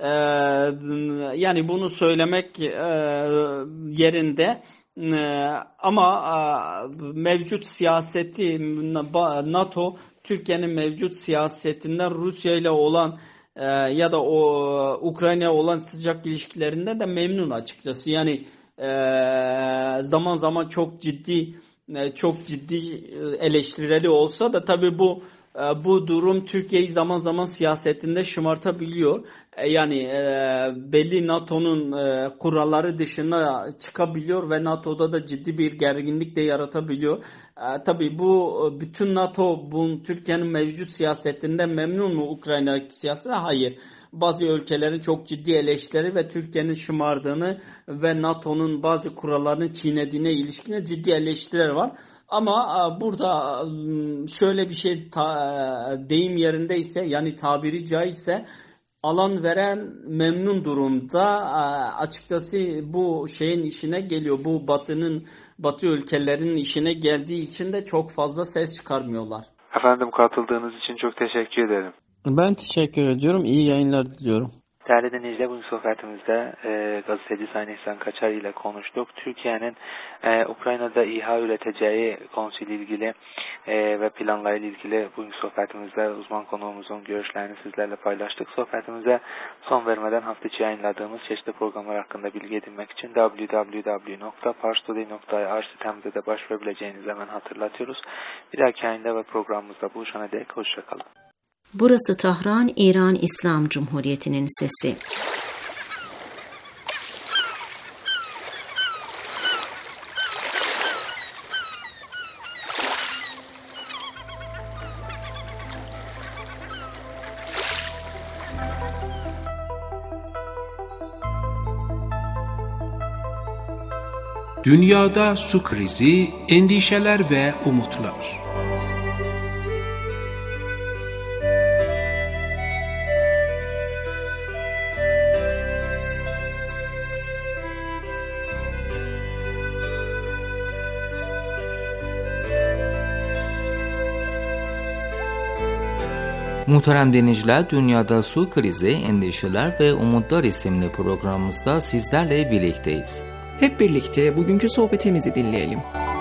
Yani bunu söylemek yerinde. Ama mevcut siyaseti NATO, Türkiye'nin mevcut siyasetinden Rusya ile olan ya da Ukrayna'ya olan sıcak ilişkilerinden de memnun açıkçası. Yani zaman zaman çok ciddi eleştirileri olsa da tabii bu durum Türkiye'yi zaman zaman siyasetinde şımartabiliyor. Yani belli NATO'nun kuralları dışına çıkabiliyor ve NATO'da da ciddi bir gerginlik de yaratabiliyor. Tabii bütün NATO Türkiye'nin mevcut siyasetinden memnun mu Ukrayna siyaseti? Hayır. Bazı ülkelerin çok ciddi eleştiri ve Türkiye'nin şımardığını ve NATO'nun bazı kurallarını çiğnediğine ilişkin ciddi eleştiriler var. Ama burada şöyle bir şey deyim yerindeyse, yani tabiri caizse alan veren memnun durumda. Açıkçası bu şeyin işine geliyor. Bu Batı ülkelerinin işine geldiği için de çok fazla ses çıkarmıyorlar.
Efendim, katıldığınız için çok teşekkür ederim.
Ben teşekkür ediyorum. İyi yayınlar diliyorum.
Değerli dinleyiciler, bugün sohbetimizde gazeteci Sayın İhsan Kaçar ile konuştuk. Türkiye'nin Ukrayna'da İHA üreteceği konusuyla ilgili ve planlarıyla ilgili bugün sohbetimizde uzman konuğumuzun görüşlerini sizlerle paylaştık. Sohbetimize son vermeden hafta içi yayınladığımız çeşitli programlar hakkında bilgi edinmek için www.parstoday.ir sitemizde de başvurabileceğinizi hemen hatırlatıyoruz. Bir dahaki yayında ve programımızda buluşana dek hoşçakalın.
Burası Tahran, İran İslam Cumhuriyeti'nin sesi.
Dünyada su krizi, endişeler ve umutlar.
Muhterem dinleyiciler, Dünyada Su Krizi, Endişeler ve Umutlar isimli programımızda sizlerle birlikteyiz.
Hep birlikte bugünkü sohbetimizi dinleyelim.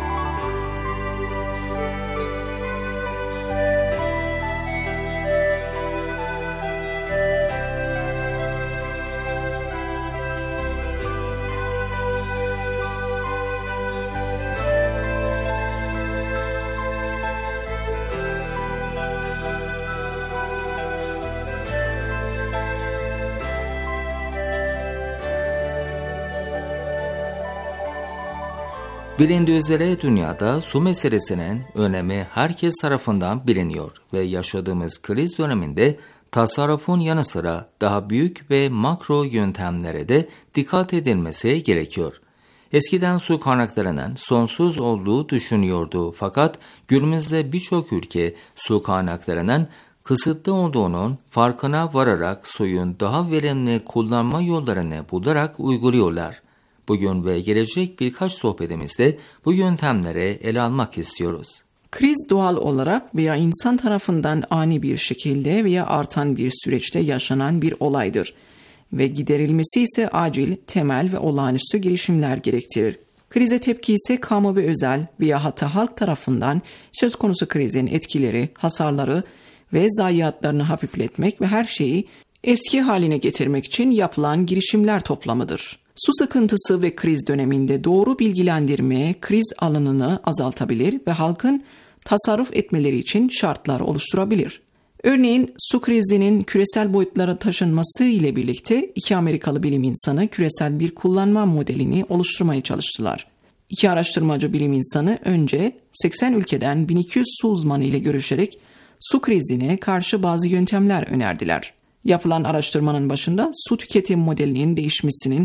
Bilindiği üzere dünyada su meselesinin önemi herkes tarafından biliniyor ve yaşadığımız kriz döneminde tasarrufun yanı sıra daha büyük ve makro yöntemlere de dikkat edilmesi gerekiyor. Eskiden su kaynaklarının sonsuz olduğu düşünüyordu, fakat günümüzde birçok ülke su kaynaklarının kısıtlı olduğunun farkına vararak suyun daha verimli kullanma yollarını bularak uyguluyorlar. Bugün ve gelecek birkaç sohbetimizde bu yöntemleri ele almak istiyoruz.
Kriz doğal olarak veya insan tarafından ani bir şekilde veya artan bir süreçte yaşanan bir olaydır ve giderilmesi ise acil, temel ve olağanüstü girişimler gerektirir. Krize tepki ise kamu ve özel veya hatta halk tarafından söz konusu krizin etkileri, hasarları ve zayiatlarını hafifletmek ve her şeyi eski haline getirmek için yapılan girişimler toplamıdır. Su sıkıntısı ve kriz döneminde doğru bilgilendirme kriz alanını azaltabilir ve halkın tasarruf etmeleri için şartlar oluşturabilir. Örneğin su krizinin küresel boyutlara taşınması ile birlikte iki Amerikalı bilim insanı küresel bir kullanma modelini oluşturmaya çalıştılar. İki araştırmacı bilim insanı önce 80 ülkeden 1200 su uzmanı ile görüşerek su krizine karşı bazı yöntemler önerdiler. Yapılan araştırmanın başında su tüketim modelinin değişmesinin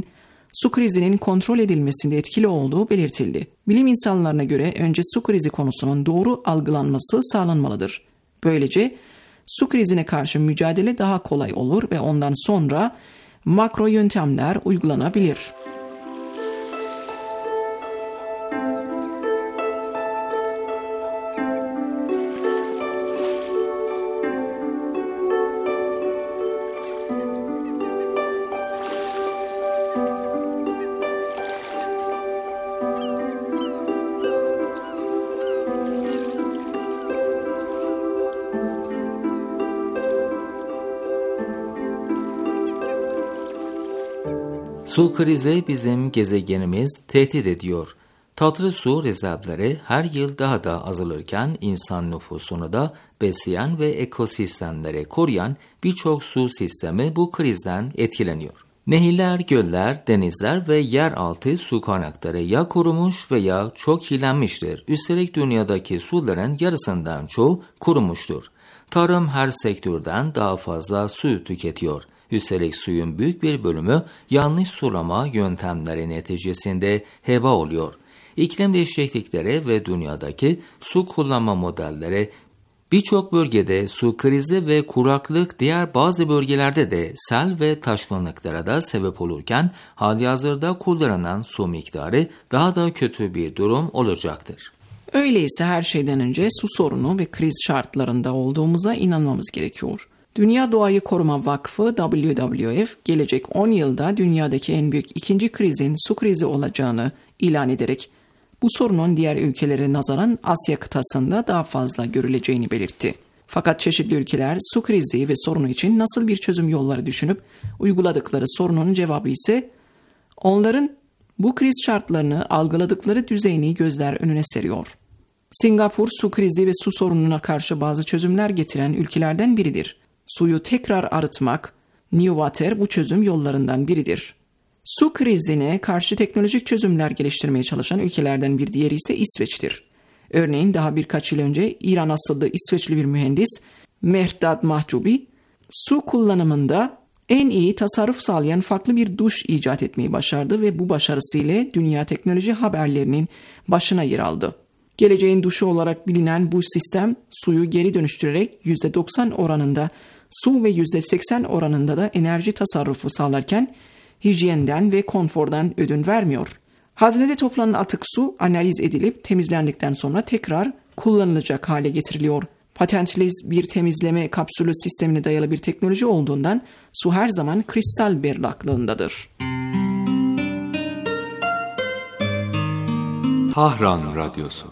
su krizinin kontrol edilmesinde etkili olduğu belirtildi. Bilim insanlarına göre önce su krizi konusunun doğru algılanması sağlanmalıdır. Böylece su krizine karşı mücadele daha kolay olur ve ondan sonra makro yöntemler uygulanabilir.
Su krizi bizim gezegenimiz tehdit ediyor. Tatlı su rezervleri her yıl daha da azalırken insan nüfusunu da besleyen ve ekosistemleri koruyan birçok su sistemi bu krizden etkileniyor. Nehirler, göller, denizler ve yeraltı su kaynakları ya kurumuş veya çok kirlenmiştir. Üstelik dünyadaki suların yarısından çoğu kurumuştur. Tarım her sektörden daha fazla su tüketiyor. Üstelik suyun büyük bir bölümü yanlış sulama yöntemleri neticesinde heba oluyor. İklim değişiklikleri ve dünyadaki su kullanma modelleri birçok bölgede su krizi ve kuraklık, diğer bazı bölgelerde de sel ve taşkınlıklara da sebep olurken halihazırda kullanılan su miktarı daha da kötü bir durum olacaktır.
Öyleyse her şeyden önce su sorunu ve kriz şartlarında olduğumuza inanmamız gerekiyor. Dünya Doğayı Koruma Vakfı WWF gelecek 10 yılda dünyadaki en büyük ikinci krizin su krizi olacağını ilan ederek bu sorunun diğer ülkelere nazaran Asya kıtasında daha fazla görüleceğini belirtti. Fakat çeşitli ülkeler su krizi ve sorunu için nasıl bir çözüm yolları düşünüp uyguladıkları sorunun cevabı ise onların bu kriz şartlarını algıladıkları düzeyini gözler önüne seriyor. Singapur su krizi ve su sorununa karşı bazı çözümler getiren ülkelerden biridir. Suyu tekrar arıtmak, New Water bu çözüm yollarından biridir. Su krizine karşı teknolojik çözümler geliştirmeye çalışan ülkelerden bir diğeri ise İsveç'tir. Örneğin daha birkaç yıl önce İran asıllı İsveçli bir mühendis Mehdad Mahcubi, su kullanımında en iyi tasarruf sağlayan farklı bir duş icat etmeyi başardı ve bu başarısıyla dünya teknoloji haberlerinin başına yer aldı. Geleceğin duşu olarak bilinen bu sistem suyu geri dönüştürerek %90 oranında su ve %80 oranında da enerji tasarrufu sağlarken hijyenden ve konfordan ödün vermiyor. Haznede toplanan atık su analiz edilip temizlendikten sonra tekrar kullanılacak hale getiriliyor. Patentli bir temizleme kapsülü sistemine dayalı bir teknoloji olduğundan su her zaman kristal berraklığındadır.
Tahran Radyosu.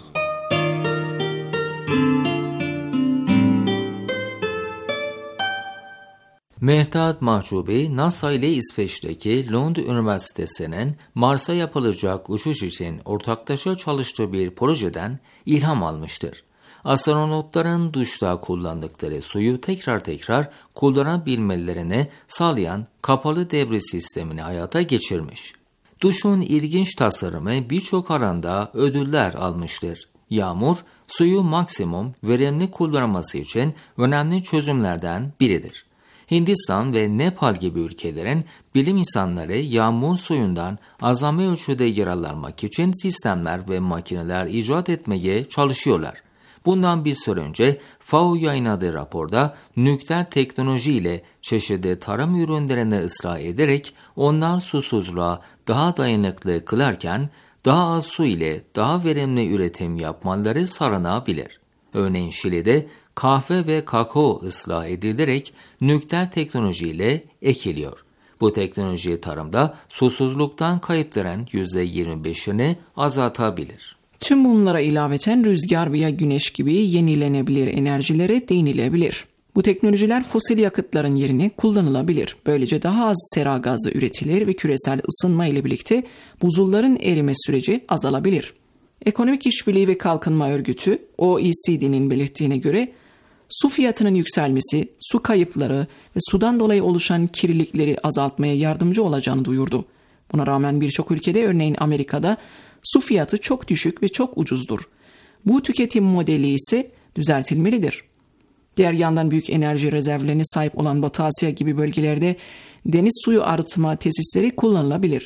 Mehdad Mahcubi, NASA ile İsveç'teki Lund Üniversitesi'nin Mars'a yapılacak uçuş için ortaklaşa çalıştığı bir projeden ilham almıştır. Astronotların duşta kullandıkları suyu tekrar kullanabilmelerini sağlayan kapalı devre sistemini hayata geçirmiş. Duşun ilginç tasarımı birçok alanda ödüller almıştır. Yağmur, suyu maksimum verimli kullanılması için önemli çözümlerden biridir. Hindistan ve Nepal gibi ülkelerin bilim insanları yağmur suyundan azami ölçüde yararlanmak için sistemler ve makineler icat etmeye çalışıyorlar. Bundan bir süre önce FAO yayınladığı raporda nükleer teknoloji ile çeşitli tarım ürünlerini ıslah ederek onlar susuzluğa daha dayanıklı kılarken daha az su ile daha verimli üretim yapmaları sağlanabilir. Örneğin Şili'de kahve ve kakao ıslah edilerek nükleer teknolojiyle ekiliyor. Bu teknoloji tarımda susuzluktan kayıpların %25'ini azaltabilir.
Tüm bunlara ilaveten rüzgar veya güneş gibi yenilenebilir enerjilere değinilebilir. Bu teknolojiler fosil yakıtların yerine kullanılabilir. Böylece daha az sera gazı üretilir ve küresel ısınma ile birlikte buzulların erime süreci azalabilir. Ekonomik İşbirliği ve Kalkınma Örgütü OECD'nin belirttiğine göre su fiyatının yükselmesi, su kayıpları ve sudan dolayı oluşan kirlilikleri azaltmaya yardımcı olacağını duyurdu. Buna rağmen birçok ülkede, örneğin Amerika'da, su fiyatı çok düşük ve çok ucuzdur. Bu tüketim modeli ise düzeltilmelidir. Diğer yandan büyük enerji rezervlerine sahip olan Batı Asya gibi bölgelerde deniz suyu arıtma tesisleri kullanılabilir.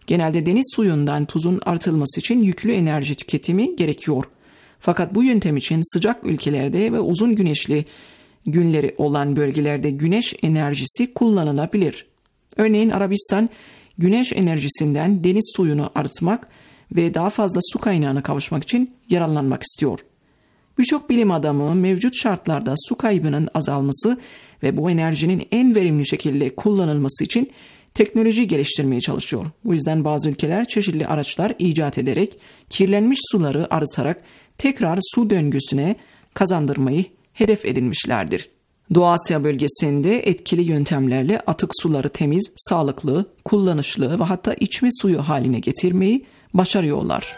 Genelde deniz suyundan tuzun artırılması için yüklü enerji tüketimi gerekiyor. Fakat bu yöntem için sıcak ülkelerde ve uzun güneşli günleri olan bölgelerde güneş enerjisi kullanılabilir. Örneğin Arabistan, güneş enerjisinden deniz suyunu arıtmak ve daha fazla su kaynağına kavuşmak için yararlanmak istiyor. Birçok bilim adamı mevcut şartlarda su kaybının azalması ve bu enerjinin en verimli şekilde kullanılması için teknoloji geliştirmeye çalışıyor. Bu yüzden bazı ülkeler çeşitli araçlar icat ederek kirlenmiş suları arıtarak tekrar su döngüsüne kazandırmayı hedef edinmişlerdir. Doğu Asya bölgesinde etkili yöntemlerle atık suları temiz, sağlıklı, kullanışlı ve hatta içme suyu haline getirmeyi başarıyorlar.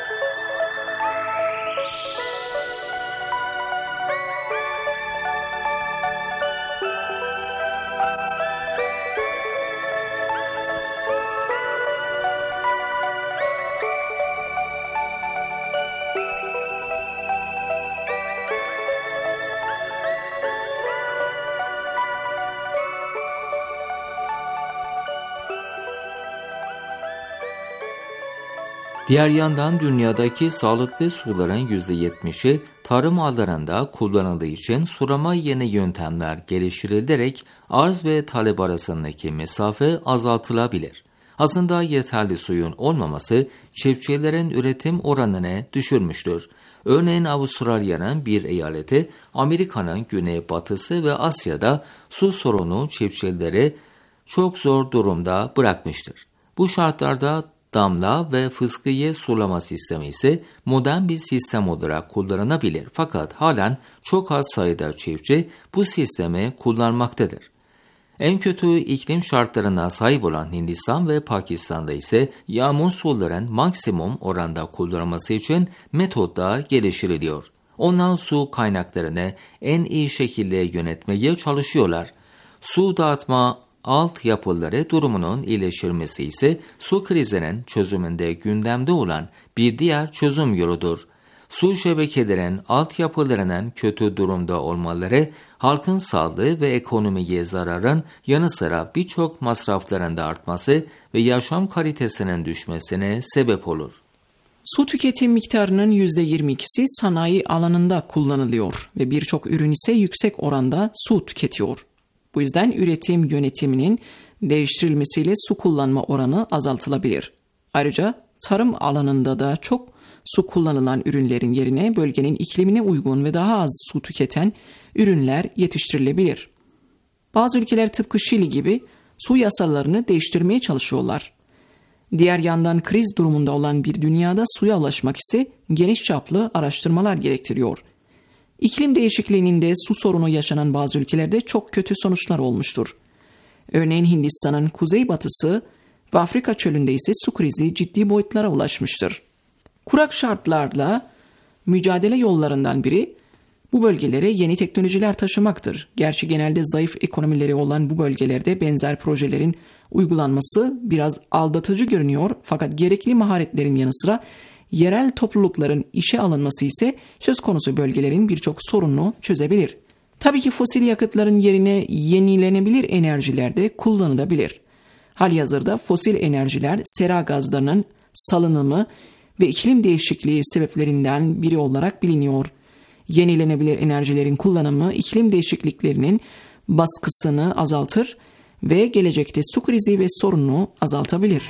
Diğer yandan dünyadaki sağlıklı suların %70'i tarım alanlarında kullanıldığı için sulama yeni yöntemler geliştirilerek arz ve talep arasındaki mesafe azaltılabilir. Aslında yeterli suyun olmaması çiftçilerin üretim oranını düşürmüştür. Örneğin Avustralya'nın bir eyaleti Amerika'nın güneybatısı ve Asya'da su sorunu çiftçileri çok zor durumda bırakmıştır. Bu şartlarda damla ve fıskiye sulama sistemi ise modern bir sistem olarak kullanılabilir. Fakat halen çok az sayıda çiftçi bu sistemi kullanmaktadır. En kötü iklim şartlarına sahip olan Hindistan ve Pakistan'da ise yağmur suların maksimum oranda kullanılması için metotlar geliştiriliyor. Onlar su kaynaklarını en iyi şekilde yönetmeye çalışıyorlar. Su dağıtma altyapıları durumunun iyileştirilmesi ise su krizinin çözümünde gündemde olan bir diğer çözüm yoludur. Su şebekelerin altyapılarının kötü durumda olmaları, halkın sağlığı ve ekonomiye zararın yanı sıra birçok masrafların da artması ve yaşam kalitesinin düşmesine sebep olur.
Su tüketim miktarının %22'si sanayi alanında kullanılıyor ve birçok ürün ise yüksek oranda su tüketiyor. Bu yüzden üretim yönetiminin değiştirilmesiyle su kullanma oranı azaltılabilir. Ayrıca tarım alanında da çok su kullanılan ürünlerin yerine bölgenin iklimine uygun ve daha az su tüketen ürünler yetiştirilebilir. Bazı ülkeler tıpkı Şili gibi su yasalarını değiştirmeye çalışıyorlar. Diğer yandan kriz durumunda olan bir dünyada suya ulaşmak ise geniş çaplı araştırmalar gerektiriyor. İklim değişikliğinin de su sorunu yaşanan bazı ülkelerde çok kötü sonuçlar olmuştur. Örneğin Hindistan'ın kuzeybatısı ve Afrika çölünde ise su krizi ciddi boyutlara ulaşmıştır. Kurak şartlarla mücadele yollarından biri bu bölgelere yeni teknolojiler taşımaktır. Gerçi genelde zayıf ekonomileri olan bu bölgelerde benzer projelerin uygulanması biraz aldatıcı görünüyor, fakat gerekli maharetlerin yanı sıra yerel toplulukların işe alınması ise söz konusu bölgelerin birçok sorununu çözebilir. Tabii ki fosil yakıtların yerine yenilenebilir enerjiler de kullanılabilir. Halihazırda fosil enerjiler sera gazlarının salınımı ve iklim değişikliği sebeplerinden biri olarak biliniyor. Yenilenebilir enerjilerin kullanımı iklim değişikliklerinin baskısını azaltır ve gelecekte su krizi ve sorununu azaltabilir.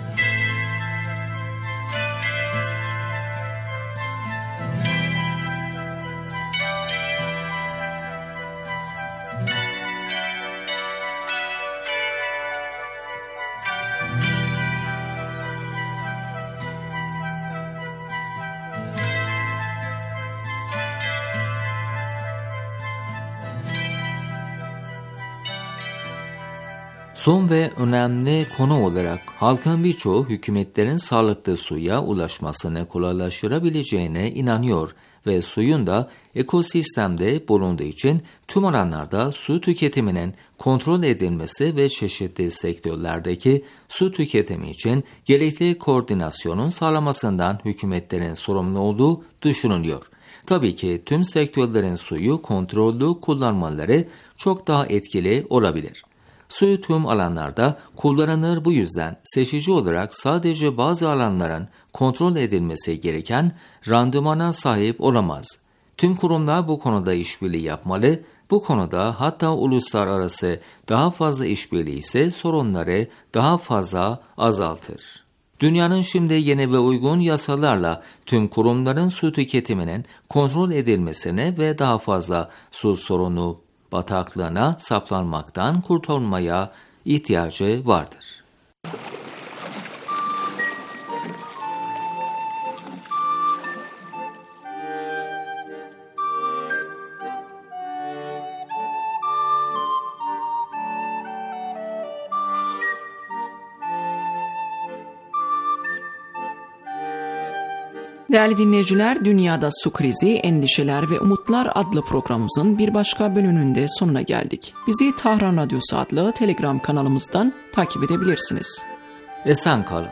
Son ve önemli konu olarak halkın birçoğu hükümetlerin sağlıklı suya ulaşmasını kolaylaştırabileceğine inanıyor ve suyun da ekosistemde bulunduğu için tüm alanlarda su tüketiminin kontrol edilmesi ve çeşitli sektörlerdeki su tüketimi için gerekli koordinasyonun sağlamasından hükümetlerin sorumlu olduğu düşünülüyor. Tabii ki tüm sektörlerin suyu kontrollü kullanmaları çok daha etkili olabilir. Suyu tüm alanlarda kullanılır, bu yüzden seçici olarak sadece bazı alanların kontrol edilmesi gereken randımana sahip olamaz. Tüm kurumlar bu konuda işbirliği yapmalı. Bu konuda hatta uluslararası daha fazla işbirliği ise sorunları daha fazla azaltır. Dünyanın şimdi yeni ve uygun yasalarla tüm kurumların su tüketiminin kontrol edilmesine ve daha fazla su sorunu bataklığına saplanmaktan kurtulmaya ihtiyacı vardır.
Değerli dinleyiciler, Dünyada Su Krizi, Endişeler ve Umutlar adlı programımızın bir başka bölümünde sonuna geldik. Bizi Tahran Radyosu adlı Telegram kanalımızdan takip edebilirsiniz.
Esen kalın.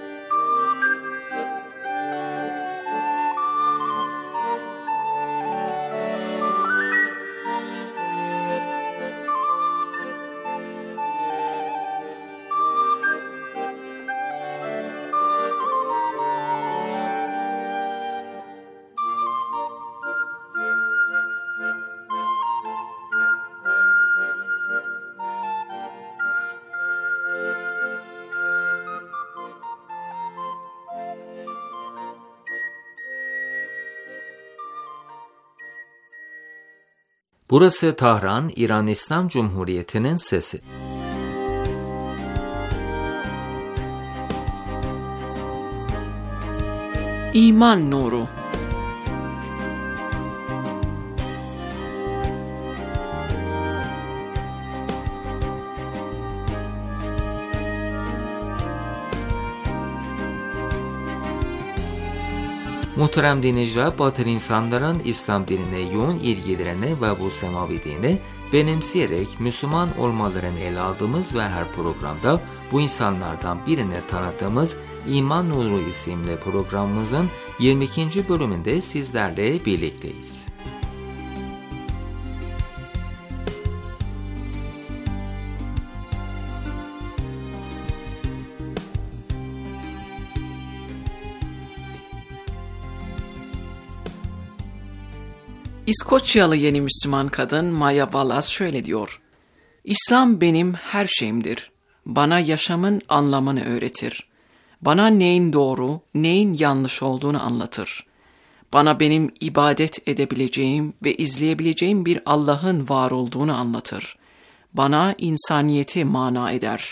Burası Tahran, İran İslam Cumhuriyeti'nin sesi.
İman Nuru.
Muhterem dinleyiciler, Batılı insanların İslam dinine yoğun ilgilerini ve bu semavi dini benimseyerek Müslüman olmalarını ele aldığımız ve her programda bu insanlardan birini tanıttığımız İman Nuru isimli programımızın 22. bölümünde sizlerle birlikteyiz.
İskoçyalı yeni Müslüman kadın Maya Wallace şöyle diyor: İslam benim her şeyimdir. Bana yaşamın anlamını öğretir. Bana neyin doğru, neyin yanlış olduğunu anlatır. Bana benim ibadet edebileceğim ve izleyebileceğim bir Allah'ın var olduğunu anlatır. Bana insaniyeti mana eder.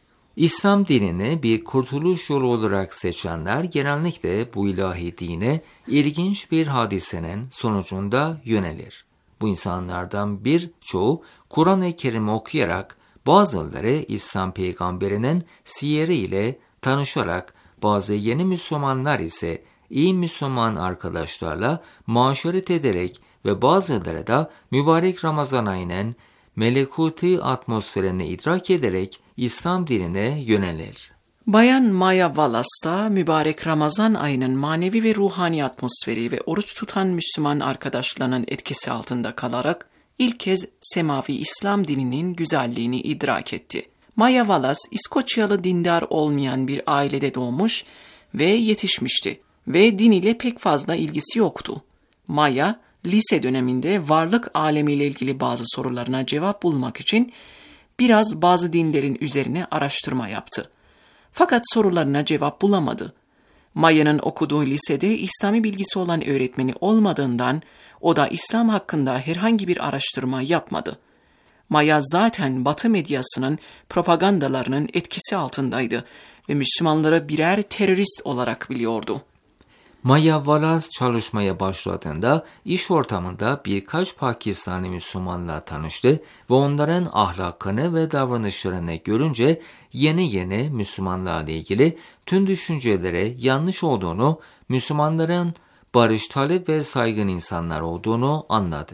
İslam dinini bir kurtuluş yolu olarak seçenler genellikle bu ilahi dine ilginç bir hadisenin sonucunda yönelir. Bu insanlardan birçoğu Kur'an-ı Kerim okuyarak, bazıları İslam peygamberinin siyeri ile tanışarak, bazı yeni Müslümanlar ise iyi Müslüman arkadaşlarla muaşeret ederek ve bazıları da mübarek Ramazan ayının melekuti atmosferini idrak ederek İslam dinine yönelir.
Bayan Maya Wallace da mübarek Ramazan ayının manevi ve ruhani atmosferi ve oruç tutan Müslüman arkadaşlarının etkisi altında kalarak ilk kez semavi İslam dininin güzelliğini idrak etti. Maya Wallace, İskoçyalı dindar olmayan bir ailede doğmuş ve yetişmişti ve din ile pek fazla ilgisi yoktu. Maya, lise döneminde varlık alemiyle ilgili bazı sorularına cevap bulmak için biraz bazı dinlerin üzerine araştırma yaptı. Fakat sorularına cevap bulamadı. Maya'nın okuduğu lisede İslami bilgisi olan öğretmeni olmadığından o da İslam hakkında herhangi bir araştırma yapmadı. Maya zaten Batı medyasının propagandalarının etkisi altındaydı ve Müslümanları birer terörist olarak biliyordu.
Maya Wallace çalışmaya başladığında iş ortamında birkaç Pakistani Müslümanla tanıştı ve onların ahlakını ve davranışlarını görünce yeni Müslümanlarla ilgili tüm düşünceleri yanlış olduğunu, Müslümanların barıştalı ve saygın insanlar olduğunu anladı.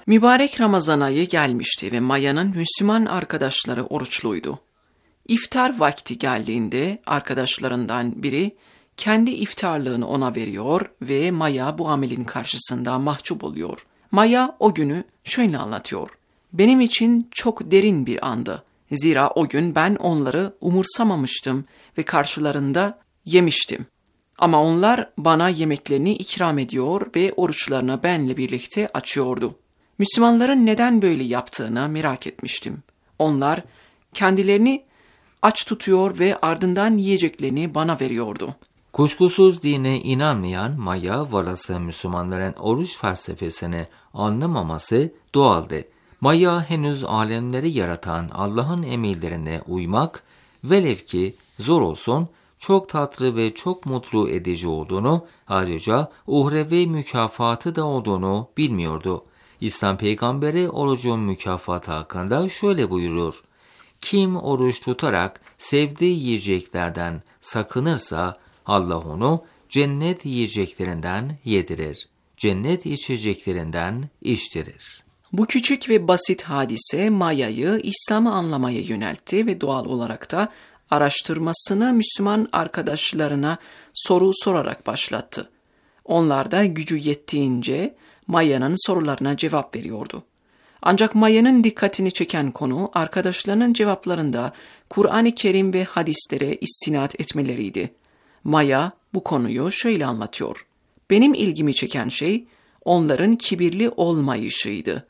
Mübarek Ramazan ayı gelmişti ve Maya'nın Müslüman arkadaşları oruçluydu. İftar vakti geldiğinde arkadaşlarından biri kendi iftarlığını ona veriyor ve Maya bu amelin karşısında mahcup oluyor. Maya o günü şöyle anlatıyor. Benim için çok derin bir andı. Zira o gün ben onları umursamamıştım ve karşılarında yemiştim. Ama onlar bana yemeklerini ikram ediyor ve oruçlarını benle birlikte açıyordu. Müslümanların neden böyle yaptığını merak etmiştim. Onlar kendilerini aç tutuyor ve ardından yiyeceklerini bana veriyordu.
Kuşkusuz dine inanmayan Maya Wallace'ın Müslümanların oruç felsefesini anlamaması doğaldı. Maya henüz alemleri yaratan Allah'ın emirlerine uymak, velev ki zor olsun, çok tatlı ve çok mutlu edici olduğunu, ayrıca uhrevi mükafatı da olduğunu bilmiyordu. İslam peygamberi orucun mükafatı hakkında şöyle buyurur. Kim oruç tutarak sevdiği yiyeceklerden sakınırsa Allah onu cennet yiyeceklerinden yedirir, cennet içeceklerinden içtirir.
Bu küçük ve basit hadise Maya'yı İslam'ı anlamaya yöneltti ve doğal olarak da araştırmasını Müslüman arkadaşlarına soru sorarak başlattı. Onlar da gücü yettiğince Maya'nın sorularına cevap veriyordu. Ancak Maya'nın dikkatini çeken konu arkadaşlarının cevaplarında Kur'an-ı Kerim ve hadislere istinad etmeleriydi. Maya bu konuyu şöyle anlatıyor. Benim ilgimi çeken şey onların kibirli olmayışıydı.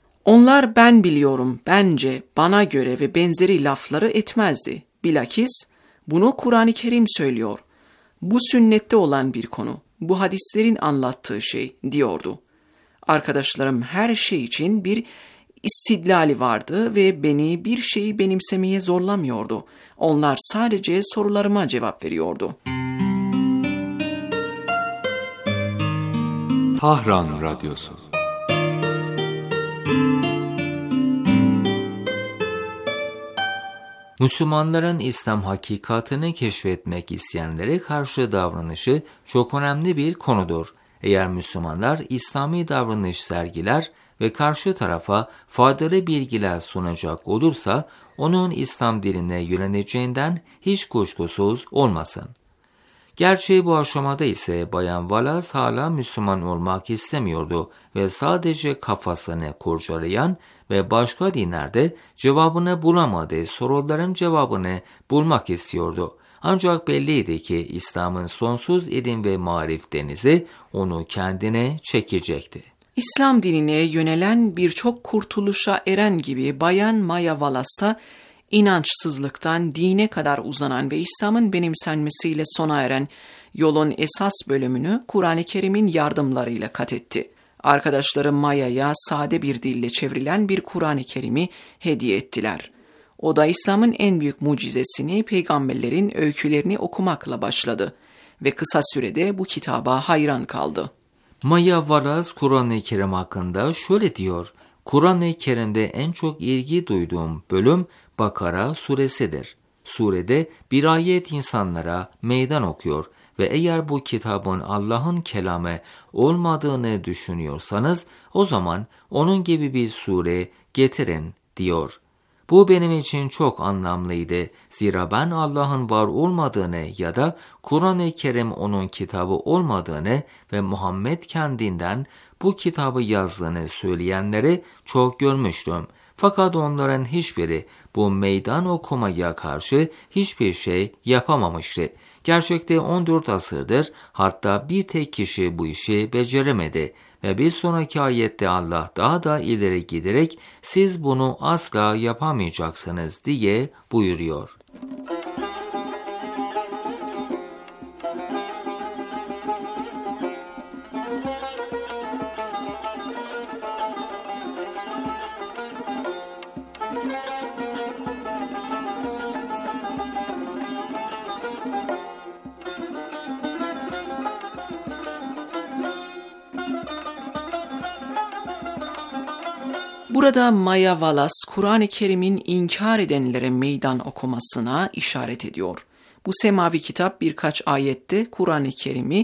Onlar ben biliyorum, bence, bana göre ve benzeri lafları etmezdi. Bilakis bunu Kur'an-ı Kerim söylüyor. Bu sünnette olan bir konu, bu hadislerin anlattığı şey diyordu. Arkadaşlarım her şey için bir istidlali vardı ve beni bir şeyi benimsemeye zorlamıyordu. Onlar sadece sorularıma cevap veriyordu.
Tahran Radyosu.
Müslümanların İslam hakikatini keşfetmek isteyenlere karşı davranışı çok önemli bir konudur. Eğer Müslümanlar İslami davranış sergiler ve karşı tarafa faydalı bilgiler sunacak olursa, onun İslam dinine yöneleceğinden hiç kuşkusuz olmasın. Gerçi bu aşamada ise Bayan Wallace hala Müslüman olmak istemiyordu ve sadece kafasını kurcalayan ve başka dinlerde cevabını bulamadığı soruların cevabını bulmak istiyordu. Ancak belliydi ki İslam'ın sonsuz ilim ve marif denizi onu kendine çekecekti.
İslam dinine yönelen birçok kurtuluşa eren gibi Bayan Maya Wallace da inançsızlıktan dine kadar uzanan ve İslam'ın benimsenmesiyle sona eren yolun esas bölümünü Kur'an-ı Kerim'in yardımlarıyla kat etti. Arkadaşları Maya'ya sade bir dille çevrilen bir Kur'an-ı Kerim'i hediye ettiler. O da İslam'ın en büyük mucizesini, peygamberlerin öykülerini okumakla başladı ve kısa sürede bu kitaba hayran kaldı.
Maya Wallace Kur'an-ı Kerim hakkında şöyle diyor. Kur'an-ı Kerim'de en çok ilgi duyduğum bölüm Bakara suresidir. Surede bir ayet insanlara meydan okuyor ve eğer bu kitabın Allah'ın kelamı olmadığını düşünüyorsanız o zaman onun gibi bir sure getirin diyor. Bu benim için çok anlamlıydı. Zira ben Allah'ın var olmadığını ya da Kur'an-ı Kerim onun kitabı olmadığını ve Muhammed kendinden bu kitabı yazdığını söyleyenleri çok görmüştüm. Fakat onların hiçbiri bu meydan okumaya karşı hiçbir şey yapamamıştı. Gerçekte 14 asırdır hatta bir tek kişi bu işi beceremedi ve bir sonraki ayette Allah daha da ileri giderek siz bunu asla yapamayacaksınız diye buyuruyor.
Burada Maya Wallace, Kur'an-ı Kerim'in inkar edenlere meydan okumasına işaret ediyor. Bu semavi kitap birkaç ayette Kur'an-ı Kerim'i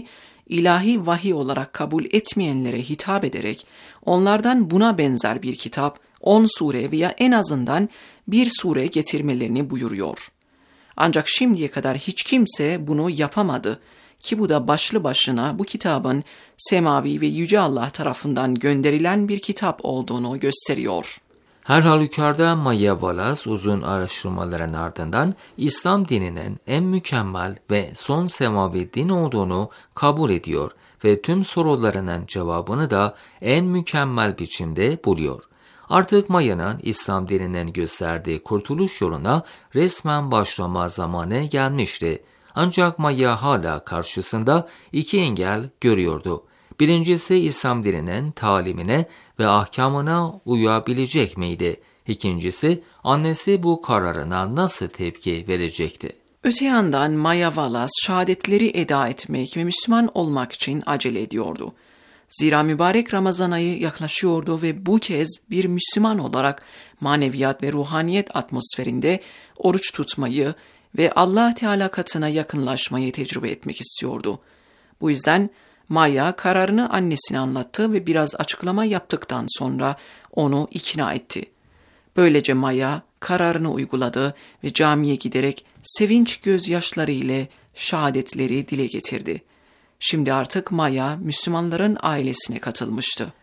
ilahi vahiy olarak kabul etmeyenlere hitap ederek onlardan buna benzer bir kitap, 10 sure veya en azından bir sure getirmelerini buyuruyor. Ancak şimdiye kadar hiç kimse bunu yapamadı ki bu da başlı başına bu kitabın semavi ve Yüce Allah tarafından gönderilen bir kitap olduğunu gösteriyor.
Her halükarda Maya Wallace uzun araştırmaların ardından İslam dininin en mükemmel ve son semavi din olduğunu kabul ediyor ve tüm sorularının cevabını da en mükemmel biçimde buluyor. Artık Maya'nın İslam dininin gösterdiği kurtuluş yoluna resmen başlama zamanı gelmişti. Ancak Maya hala karşısında 2 engel görüyordu. Birincisi İslam dininin talimine ve ahkamına uyabilecek miydi? İkincisi annesi bu kararına nasıl tepki verecekti?
Öte yandan Maya Wallace şehadetleri eda etmek ve Müslüman olmak için acele ediyordu. Zira mübarek Ramazan ayı yaklaşıyordu ve bu kez bir Müslüman olarak maneviyat ve ruhaniyet atmosferinde oruç tutmayı ve Allah Teala katına yakınlaşmayı tecrübe etmek istiyordu. Bu yüzden Maya kararını annesine anlattı ve biraz açıklama yaptıktan sonra onu ikna etti. Böylece Maya kararını uyguladı ve camiye giderek sevinç gözyaşları ile şehadetleri dile getirdi. Şimdi artık Maya Müslümanların ailesine katılmıştı.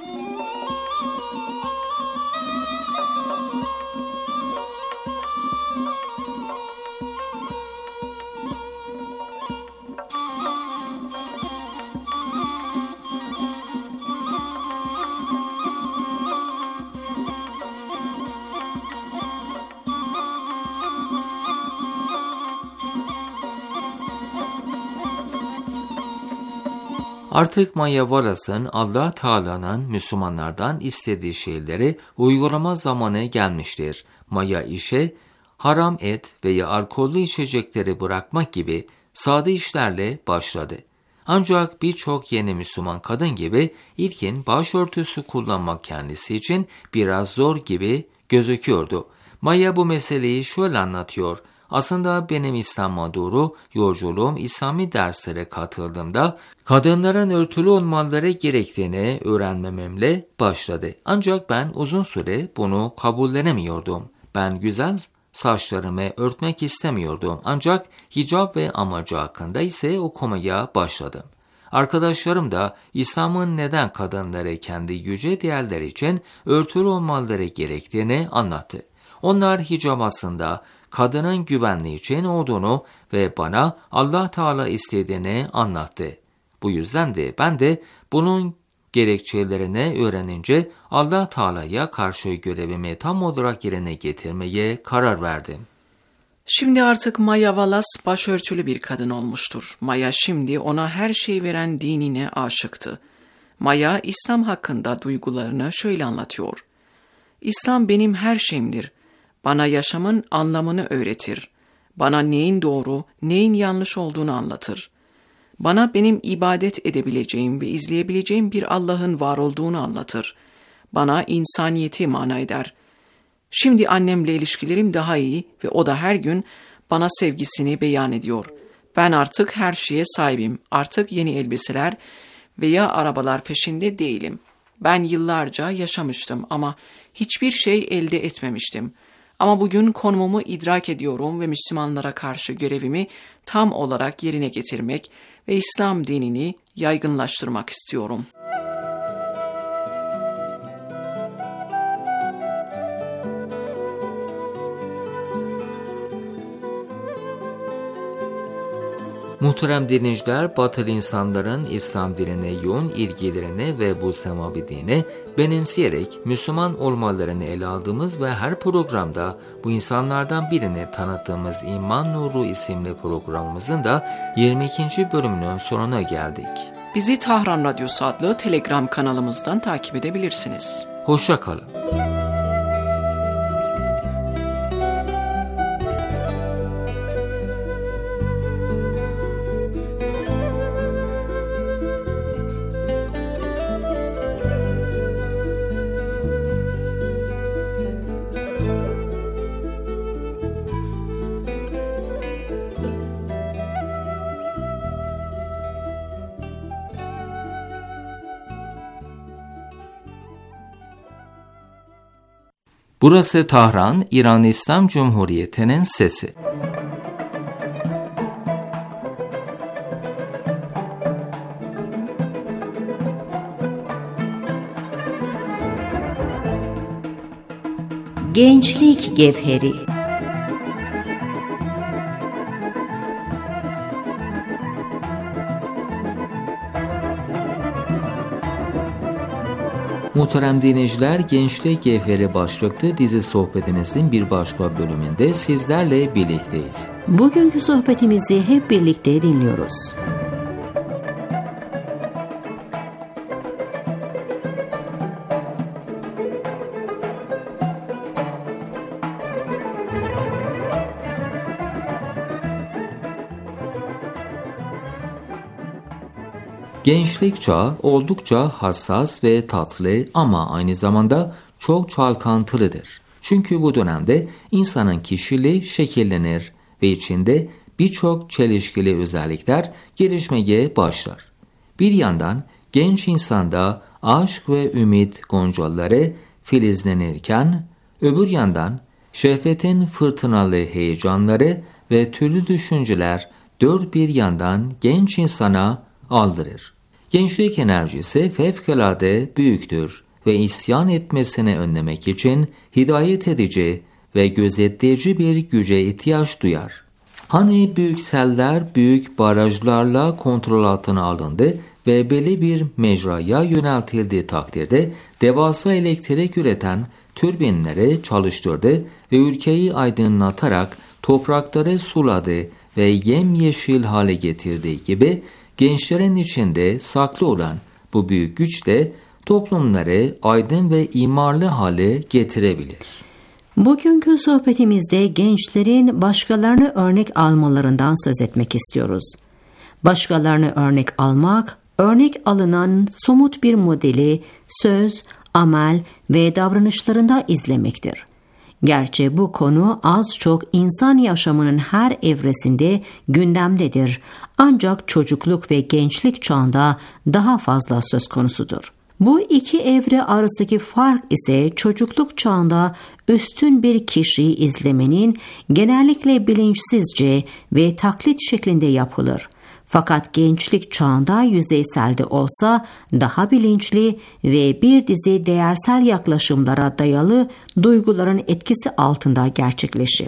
Artık Maya Wallace'ın Allah Teala'nın Müslümanlardan istediği şeyleri uygulama zamanı gelmiştir. Maya işe haram et veya alkollü içecekleri bırakmak gibi sade işlerle başladı. Ancak birçok yeni Müslüman kadın gibi ilkin başörtüsü kullanmak kendisi için biraz zor gibi gözüküyordu. Maya bu meseleyi şöyle anlatıyor. Aslında benim İslam'a doğru yolculuğum İslami derslere katıldığımda kadınların örtülü olmaları gerektiğini öğrenmememle başladı. Ancak ben uzun süre bunu kabullenemiyordum. Ben güzel saçlarımı örtmek istemiyordum. Ancak hicap ve amacı hakkında ise okumaya başladım. Arkadaşlarım da İslam'ın neden kadınları kendi yüce değerleri için örtülü olmaları gerektiğini anlattı. Onlar hicab aslında kadının güvenliği için olduğunu ve bana Allah Teala istediğini anlattı. Bu yüzden de ben de bunun gerekçelerini öğrenince Allah Teala'ya karşı görevimi tam olarak yerine getirmeye karar verdim.
Şimdi artık Maya Wallace başörtülü bir kadın olmuştur. Maya şimdi ona her şey veren dinine aşıktı. Maya İslam hakkında duygularını şöyle anlatıyor. İslam benim her şeyimdir. Bana yaşamın anlamını öğretir. Bana neyin doğru, neyin yanlış olduğunu anlatır. Bana benim ibadet edebileceğim ve izleyebileceğim bir Allah'ın var olduğunu anlatır. Bana insaniyeti mana eder. Şimdi annemle ilişkilerim daha iyi ve o da her gün bana sevgisini beyan ediyor. Ben artık her şeye sahibim. Artık yeni elbiseler veya arabalar peşinde değilim. Ben yıllarca yaşamıştım ama hiçbir şey elde etmemiştim. Ama bugün konumumu idrak ediyorum ve Müslümanlara karşı görevimi tam olarak yerine getirmek ve İslam dinini yaygınlaştırmak istiyorum.
Muhterem dinleyiciler, batılı insanların İslam dinine yoğun ilgilerini ve bu semavi dini benimseyerek Müslüman olmalarını ele aldığımız ve her programda bu insanlardan birini tanıttığımız İman Nuru isimli programımızın da 22. bölümünün sonuna geldik.
Bizi Tahran Radyosu adlı Telegram kanalımızdan takip edebilirsiniz.
Hoşça kalın. Burası Tahran, İran İslam Cumhuriyeti'nin sesi.
Gençlik Gevheri.
Muhterem dinleyiciler, Gençlik Gevheri başlıklı dizi sohbetimizin bir başka bölümünde sizlerle birlikteyiz.
Bugünkü sohbetimizi hep birlikte dinliyoruz.
Gençlik çağı oldukça hassas ve tatlı ama aynı zamanda çok çalkantılıdır. Çünkü bu dönemde insanın kişiliği şekillenir ve içinde birçok çelişkili özellikler gelişmeye başlar. Bir yandan genç insanda aşk ve ümit goncaları filizlenirken, öbür yandan şehvetin fırtınalı heyecanları ve türlü düşünceler dört bir yandan genç insana aldırır. Gençlik enerjisi fevkalade büyüktür ve isyan etmesini önlemek için hidayet edici ve gözetleyici bir güce ihtiyaç duyar. Hani büyük seller büyük barajlarla kontrol altına alındı ve belli bir mecraya yöneltildiği takdirde devasa elektrik üreten türbinleri çalıştırdı ve ülkeyi aydınlatarak toprakları suladı ve yemyeşil hale getirdiği gibi gençlerin içinde saklı olan bu büyük güç de toplumları aydın ve imarlı hale getirebilir.
Bugünkü sohbetimizde gençlerin başkalarını örnek almalarından söz etmek istiyoruz. Başkalarını örnek almak, örnek alınan somut bir modeli söz, amel ve davranışlarında izlemektir. Gerçi bu konu az çok insan yaşamının her evresinde gündemdedir. Ancak çocukluk ve gençlik çağında daha fazla söz konusudur. Bu iki evre arasındaki fark ise çocukluk çağında üstün bir kişiyi izlemenin genellikle bilinçsizce ve taklit şeklinde yapılır. Fakat gençlik çağında yüzeysel de olsa daha bilinçli ve bir dizi değersel yaklaşımlara dayalı duyguların etkisi altında gerçekleşir.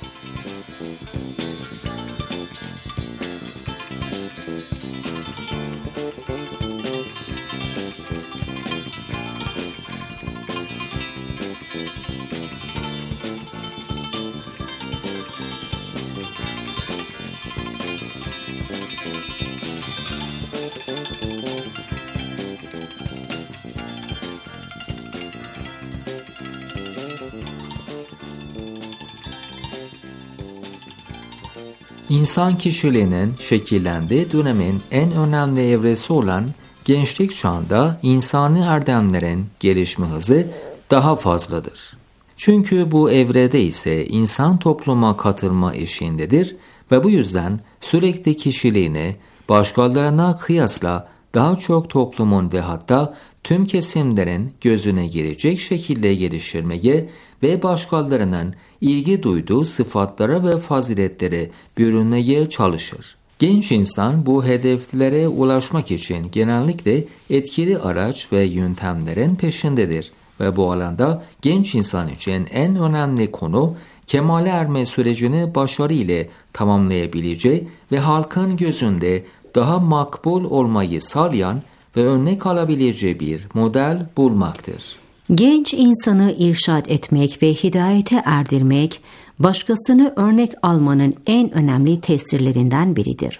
İnsan kişiliğinin şekillendiği dönemin en önemli evresi olan gençlik çağında insani erdemlerin gelişme hızı daha fazladır. Çünkü bu evrede ise insan topluma katılma eşiğindedir ve bu yüzden sürekli kişiliğini başkalarına kıyasla daha çok toplumun ve hatta tüm kesimlerin gözüne girecek şekilde geliştirmeye ve başkalarının ilgi duyduğu sıfatlara ve faziletlere bürünmeye çalışır. Genç insan bu hedeflere ulaşmak için genellikle etkili araç ve yöntemlerin peşindedir ve bu alanda genç insan için en önemli konu kemale erme sürecini başarı ile tamamlayabileceği ve halkın gözünde daha makbul olmayı sağlayan ve örnek alabileceği bir model bulmaktır.
Genç insanı irşad etmek ve hidayete erdirmek, başkasını örnek almanın en önemli tesirlerinden biridir.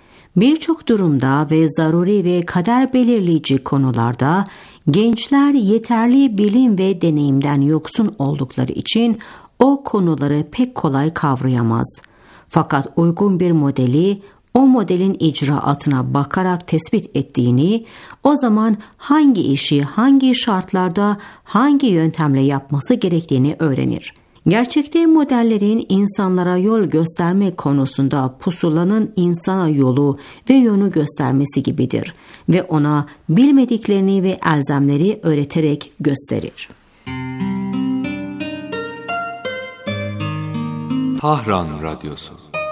Birçok durumda ve zaruri ve kader belirleyici konularda gençler yeterli bilim ve deneyimden yoksun oldukları için o konuları pek kolay kavrayamaz. Fakat uygun bir modeli, o modelin icraatına bakarak tespit ettiğini, o zaman hangi işi hangi şartlarda hangi yöntemle yapması gerektiğini öğrenir. Gerçekte modellerin insanlara yol gösterme konusunda pusulanın insana yolu ve yönü göstermesi gibidir ve ona bilmediklerini ve elzemleri öğreterek gösterir.
Tahran Radyosu.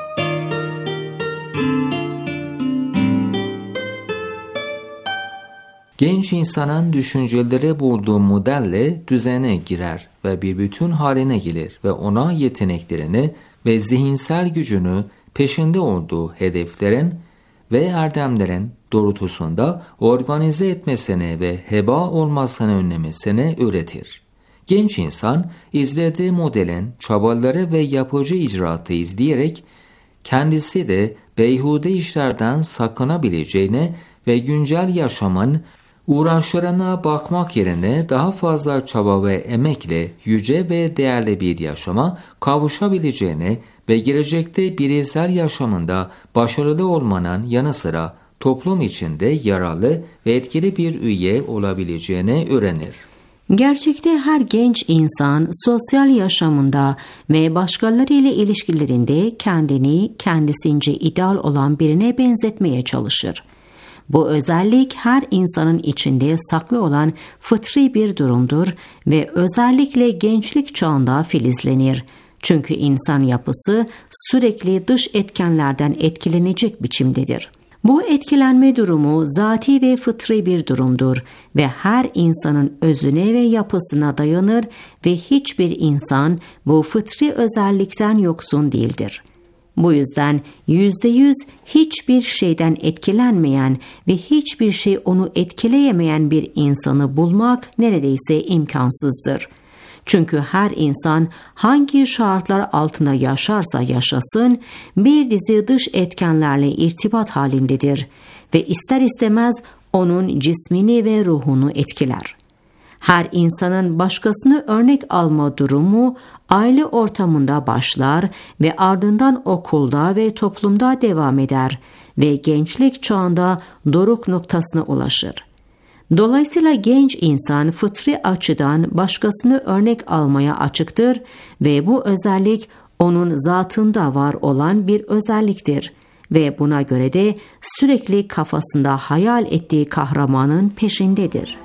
Genç insanın düşünceleri bulduğu modelle düzene girer ve bir bütün haline gelir ve ona yeteneklerini ve zihinsel gücünü peşinde olduğu hedeflerin ve erdemlerin doğrultusunda organize etmesini ve heba olmasını önlemesini öğretir. Genç insan izlediği modelin çabaları ve yapıcı icraatı izleyerek kendisi de beyhude işlerden sakınabileceğini ve güncel yaşamın uğraşlarına bakmak yerine daha fazla çaba ve emekle yüce ve değerli bir yaşama kavuşabileceğini ve gelecekte bireysel yaşamında başarılı olmanın yanı sıra toplum içinde yararlı ve etkili bir üye olabileceğini öğrenir.
Gerçekte her genç insan sosyal yaşamında ve başkaları ile ilişkilerinde kendini kendisince ideal olan birine benzetmeye çalışır. Bu özellik her insanın içinde saklı olan fıtri bir durumdur ve özellikle gençlik çağında filizlenir. Çünkü insan yapısı sürekli dış etkenlerden etkilenecek biçimdedir. Bu etkilenme durumu zati ve fıtri bir durumdur ve her insanın özüne ve yapısına dayanır ve hiçbir insan bu fıtri özellikten yoksun değildir. Bu yüzden %100 hiçbir şeyden etkilenmeyen ve hiçbir şey onu etkileyemeyen bir insanı bulmak neredeyse imkansızdır. Çünkü her insan hangi şartlar altında yaşarsa yaşasın bir dizi dış etkenlerle irtibat halindedir ve ister istemez onun cismini ve ruhunu etkiler. Her insanın başkasını örnek alma durumu aile ortamında başlar ve ardından okulda ve toplumda devam eder ve gençlik çağında doruk noktasına ulaşır. Dolayısıyla genç insan fıtri açıdan başkasını örnek almaya açıktır ve bu özellik onun zatında var olan bir özelliktir ve buna göre de sürekli kafasında hayal ettiği kahramanın peşindedir.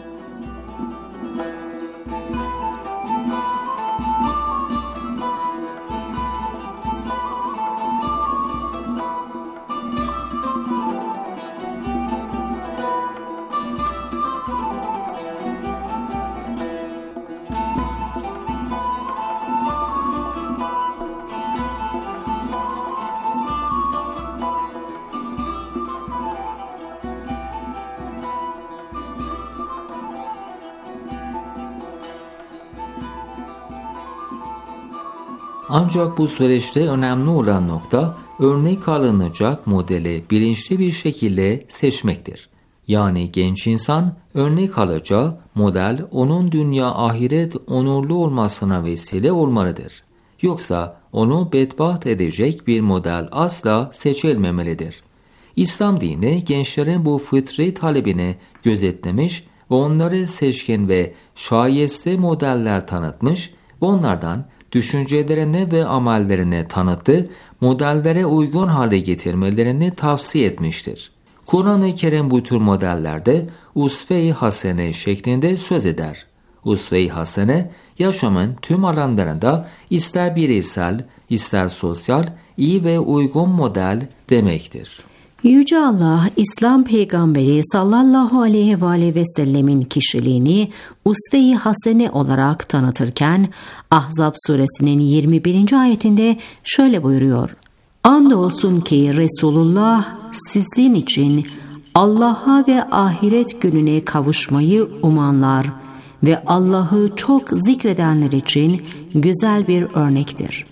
Ancak bu süreçte önemli olan nokta örnek alınacak modeli bilinçli bir şekilde seçmektir. Yani genç insan örnek alacağı model onun dünya ahiret onurlu olmasına vesile olmalıdır. Yoksa onu bedbaht edecek bir model asla seçilmemelidir. İslam dini gençlerin bu fıtri talebini gözetlemiş ve onları seçkin ve şayeste modeller tanıtmış ve onlardan düşüncelerini ve amellerini tanıttı, modellere uygun hale getirmelerini tavsiye etmiştir. Kur'an-ı Kerim bu tür modellerde usve-i hasene şeklinde söz eder. Usve-i hasene, yaşamın tüm alanlarında ister bireysel, ister sosyal, iyi ve uygun model demektir.
Yüce Allah, İslam peygamberi sallallahu aleyhi ve sellemin kişiliğini usve-i hasene olarak tanıtırken Ahzab suresinin 21. ayetinde şöyle buyuruyor: Andolsun ki Resulullah sizin için Allah'a ve ahiret gününe kavuşmayı umanlar ve Allah'ı çok zikredenler için güzel bir örnektir.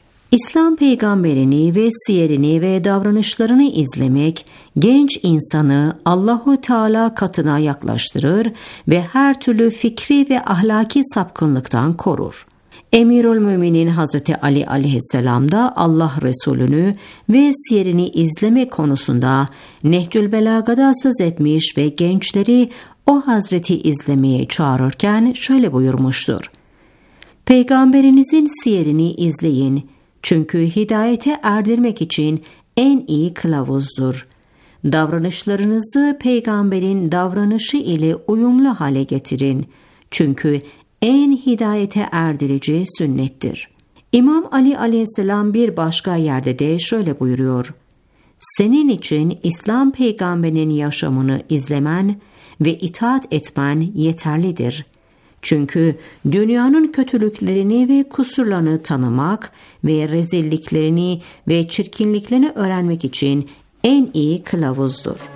İslam peygamberini ve siyerini ve davranışlarını izlemek genç insanı Allahu Teala katına yaklaştırır ve her türlü fikri ve ahlaki sapkınlıktan korur. Emirülmüminin Hazreti Ali aleyhisselam da Allah Resulünü ve siyerini izleme konusunda Nehcül Belaga'da söz etmiş ve gençleri o Hazreti izlemeye çağırırken şöyle buyurmuştur: Peygamberinizin siyerini izleyin. Çünkü hidayete erdirmek için en iyi kılavuzdur. Davranışlarınızı peygamberin davranışı ile uyumlu hale getirin. Çünkü en hidayete erdirici sünnettir. İmam Ali aleyhisselam bir başka yerde de şöyle buyuruyor: senin için İslam peygamberinin yaşamını izlemen ve itaat etmen yeterlidir. Çünkü dünyanın kötülüklerini ve kusurlarını tanımak ve rezilliklerini ve çirkinliklerini öğrenmek için en iyi kılavuzdur.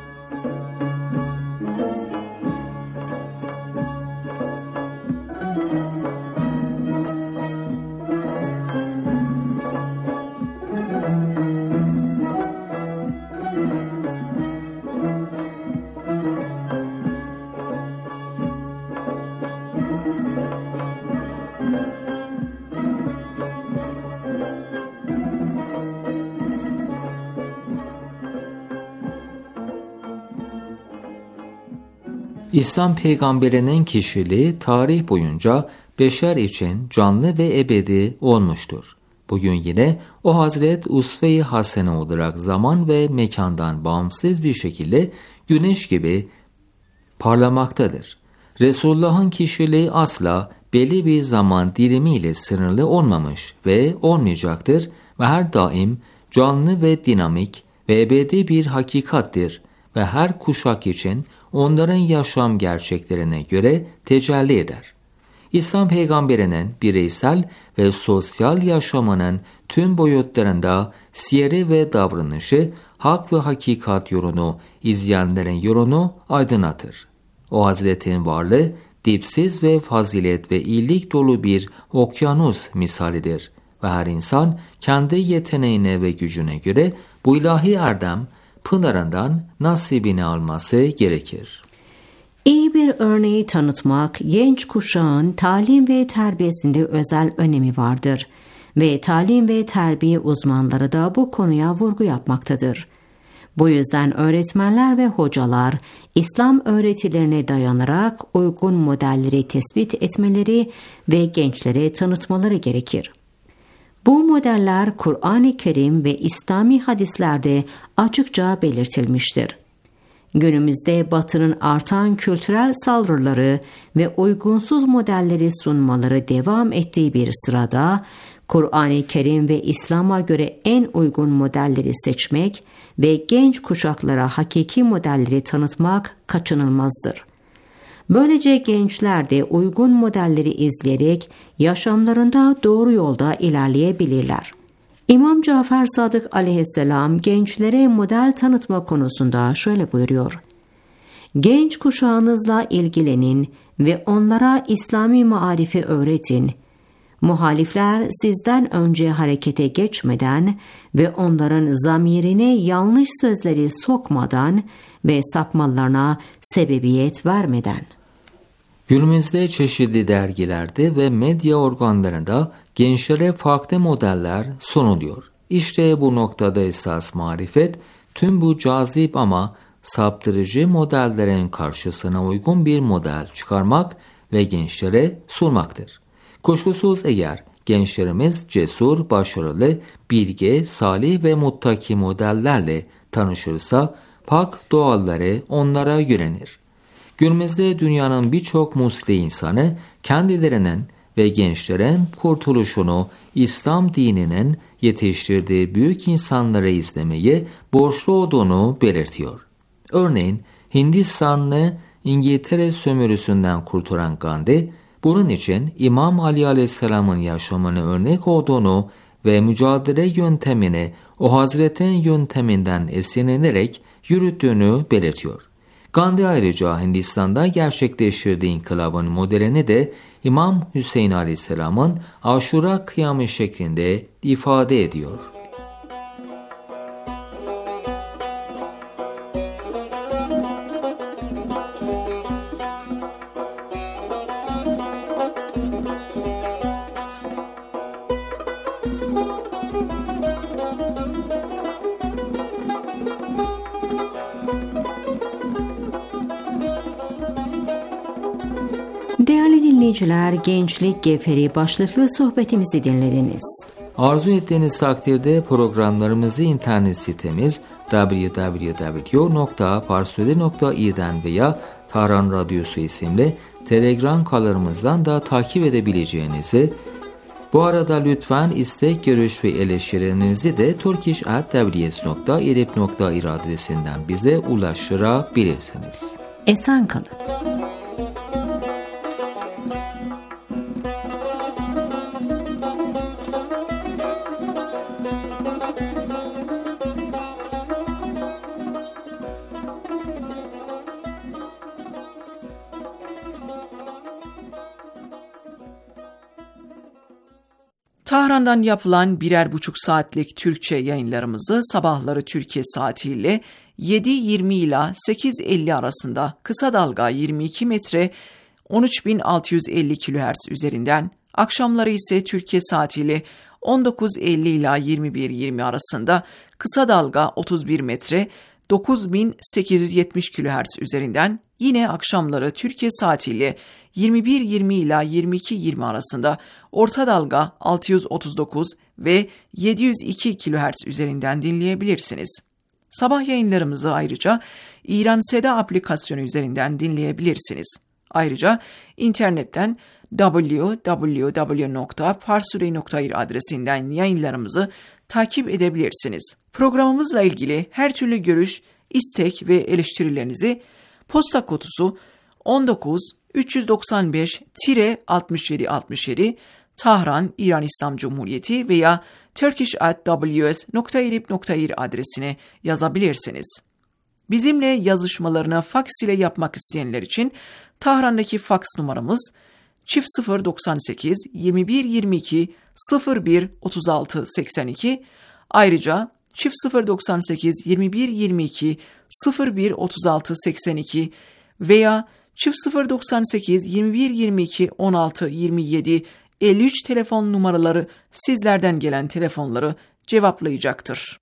İslam peygamberinin kişiliği tarih boyunca beşer için canlı ve ebedi olmuştur. Bugün yine o Hazret Usve-i Hasene olarak zaman ve mekandan bağımsız bir şekilde güneş gibi parlamaktadır. Resulullah'ın kişiliği asla belli bir zaman dilimiyle sınırlı olmamış ve olmayacaktır ve her daim canlı ve dinamik ve ebedi bir hakikattir ve her kuşak için onların yaşam gerçeklerine göre tecelli eder. İslam peygamberinin bireysel ve sosyal yaşamının tüm boyutlarında siyeri ve davranışı hak ve hakikat yolunu izleyenlerin yolunu aydınlatır. O Hazretin varlığı dipsiz ve fazilet ve iyilik dolu bir okyanus misalidir ve her insan kendi yeteneğine ve gücüne göre bu ilahi erdem pınarından nasibini alması gerekir.
İyi bir örneği tanıtmak, genç kuşağın talim ve terbiyesinde özel önemi vardır ve talim ve terbiye uzmanları da bu konuya vurgu yapmaktadır. Bu yüzden öğretmenler ve hocalar İslam öğretilerine dayanarak uygun modelleri tespit etmeleri ve gençlere tanıtmaları gerekir. Bu modeller Kur'an-ı Kerim ve İslami hadislerde açıkça belirtilmiştir. Günümüzde Batı'nın artan kültürel saldırıları ve uygunsuz modelleri sunmaları devam ettiği bir sırada, Kur'an-ı Kerim ve İslam'a göre en uygun modelleri seçmek ve genç kuşaklara hakiki modelleri tanıtmak kaçınılmazdır. Böylece gençler de uygun modelleri izleyerek yaşamlarında doğru yolda ilerleyebilirler. İmam Cafer Sadık aleyhisselam gençlere model tanıtma konusunda şöyle buyuruyor: genç kuşağınızla ilgilenin ve onlara İslami marifi öğretin. Muhalifler sizden önce harekete geçmeden ve onların zamirine yanlış sözleri sokmadan ve sapmalarına sebebiyet vermeden.
Günümüzde çeşitli dergilerde ve medya organlarında gençlere farklı modeller sunuluyor. İşte bu noktada esas marifet, tüm bu cazip ama saptırıcı modellerin karşısına uygun bir model çıkarmak ve gençlere sunmaktır. Kuşkusuz eğer gençlerimiz cesur, başarılı, bilge, salih ve muttaki modellerle tanışırsa pak doğalları onlara yönelir. Günümüzde dünyanın birçok musli insanı kendilerinin ve gençlerin kurtuluşunu İslam dininin yetiştirdiği büyük insanları izlemeyi borçlu olduğunu belirtiyor. Örneğin Hindistanlı İngiltere sömürüsünden kurtulan Gandhi, bunun için İmam Ali Aleyhisselam'ın yaşamını örnek olduğunu ve mücadele yöntemini o Hazretin yönteminden esinlenerek yürüttüğünü belirtiyor. Gandhi ayrıca Hindistan'da gerçekleştirdiği inkılabın modelini de İmam Hüseyin Aleyhisselam'ın Aşura kıyamı şeklinde ifade ediyor.
Değerli dinleyiciler, Gençlik Gevheri başlıklı sohbetimizi dinlediniz.
Arzu ettiğiniz takdirde programlarımızı internet sitemiz www.parsöde.ir'den veya Tahran Radyosu isimli Telegram kanalımızdan da takip edebileceğinizi Bu arada lütfen istek, görüş ve eleştirilerinizi de turkish@tvs.irib.ir adresinden bize ulaştırabilirsiniz.
Esen kalın.
Tahran'dan yapılan 1,5 saatlik Türkçe yayınlarımızı sabahları Türkiye saatiyle 7.20 ila 8.50 arasında kısa dalga 22 metre 13.650 kHz üzerinden, akşamları ise Türkiye saatiyle 19.50 ila 21.20 arasında kısa dalga 31 metre 9.870 kHz üzerinden, yine akşamları Türkiye saatiyle 21.20 ila 22.20 arasında orta dalga 639 ve 702 kHz üzerinden dinleyebilirsiniz. Sabah yayınlarımızı ayrıca İran Seda aplikasyonu üzerinden dinleyebilirsiniz. Ayrıca internetten www.parsurey.ir adresinden yayınlarımızı takip edebilirsiniz. Programımızla ilgili her türlü görüş, istek ve eleştirilerinizi posta kutusu 19-395-6767 Tahran, İran İslam Cumhuriyeti veya turkish@ws.irib.ir adresine yazabilirsiniz. Bizimle yazışmalarını faks ile yapmak isteyenler için Tahran'daki faks numaramız 098 21 22 01 36 82, ayrıca 098 21 22 01 36 82 veya 098 21 22 16 27 53 telefon numaraları sizlerden gelen telefonları cevaplayacaktır.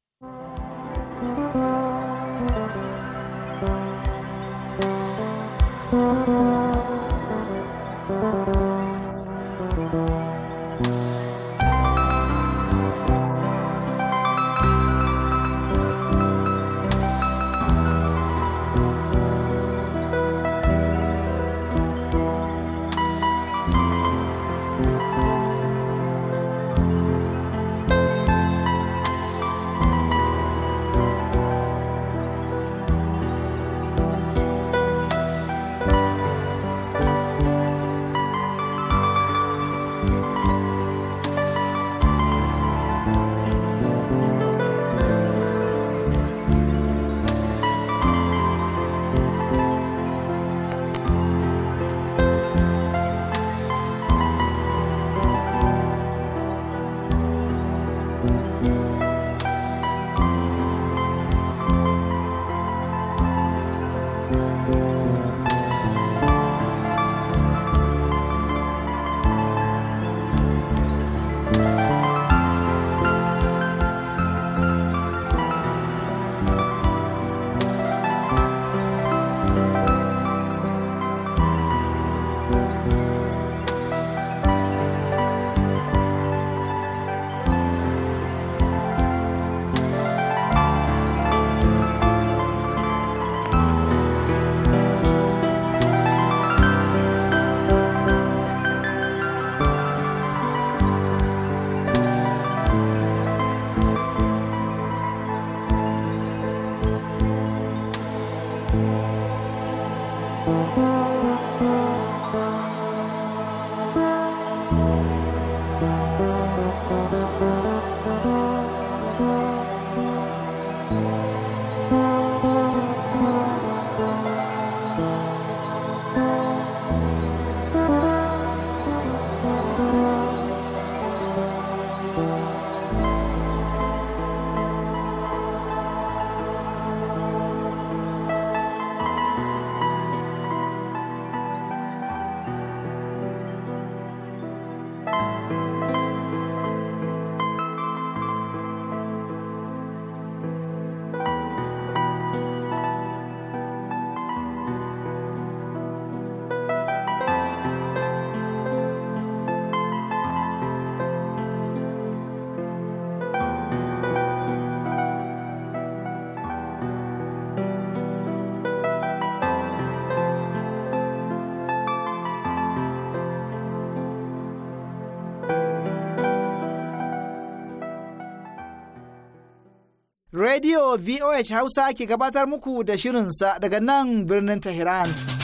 Radio VOH Hausa ke gabatar muku da shirinsa daga nan birnin Tehran.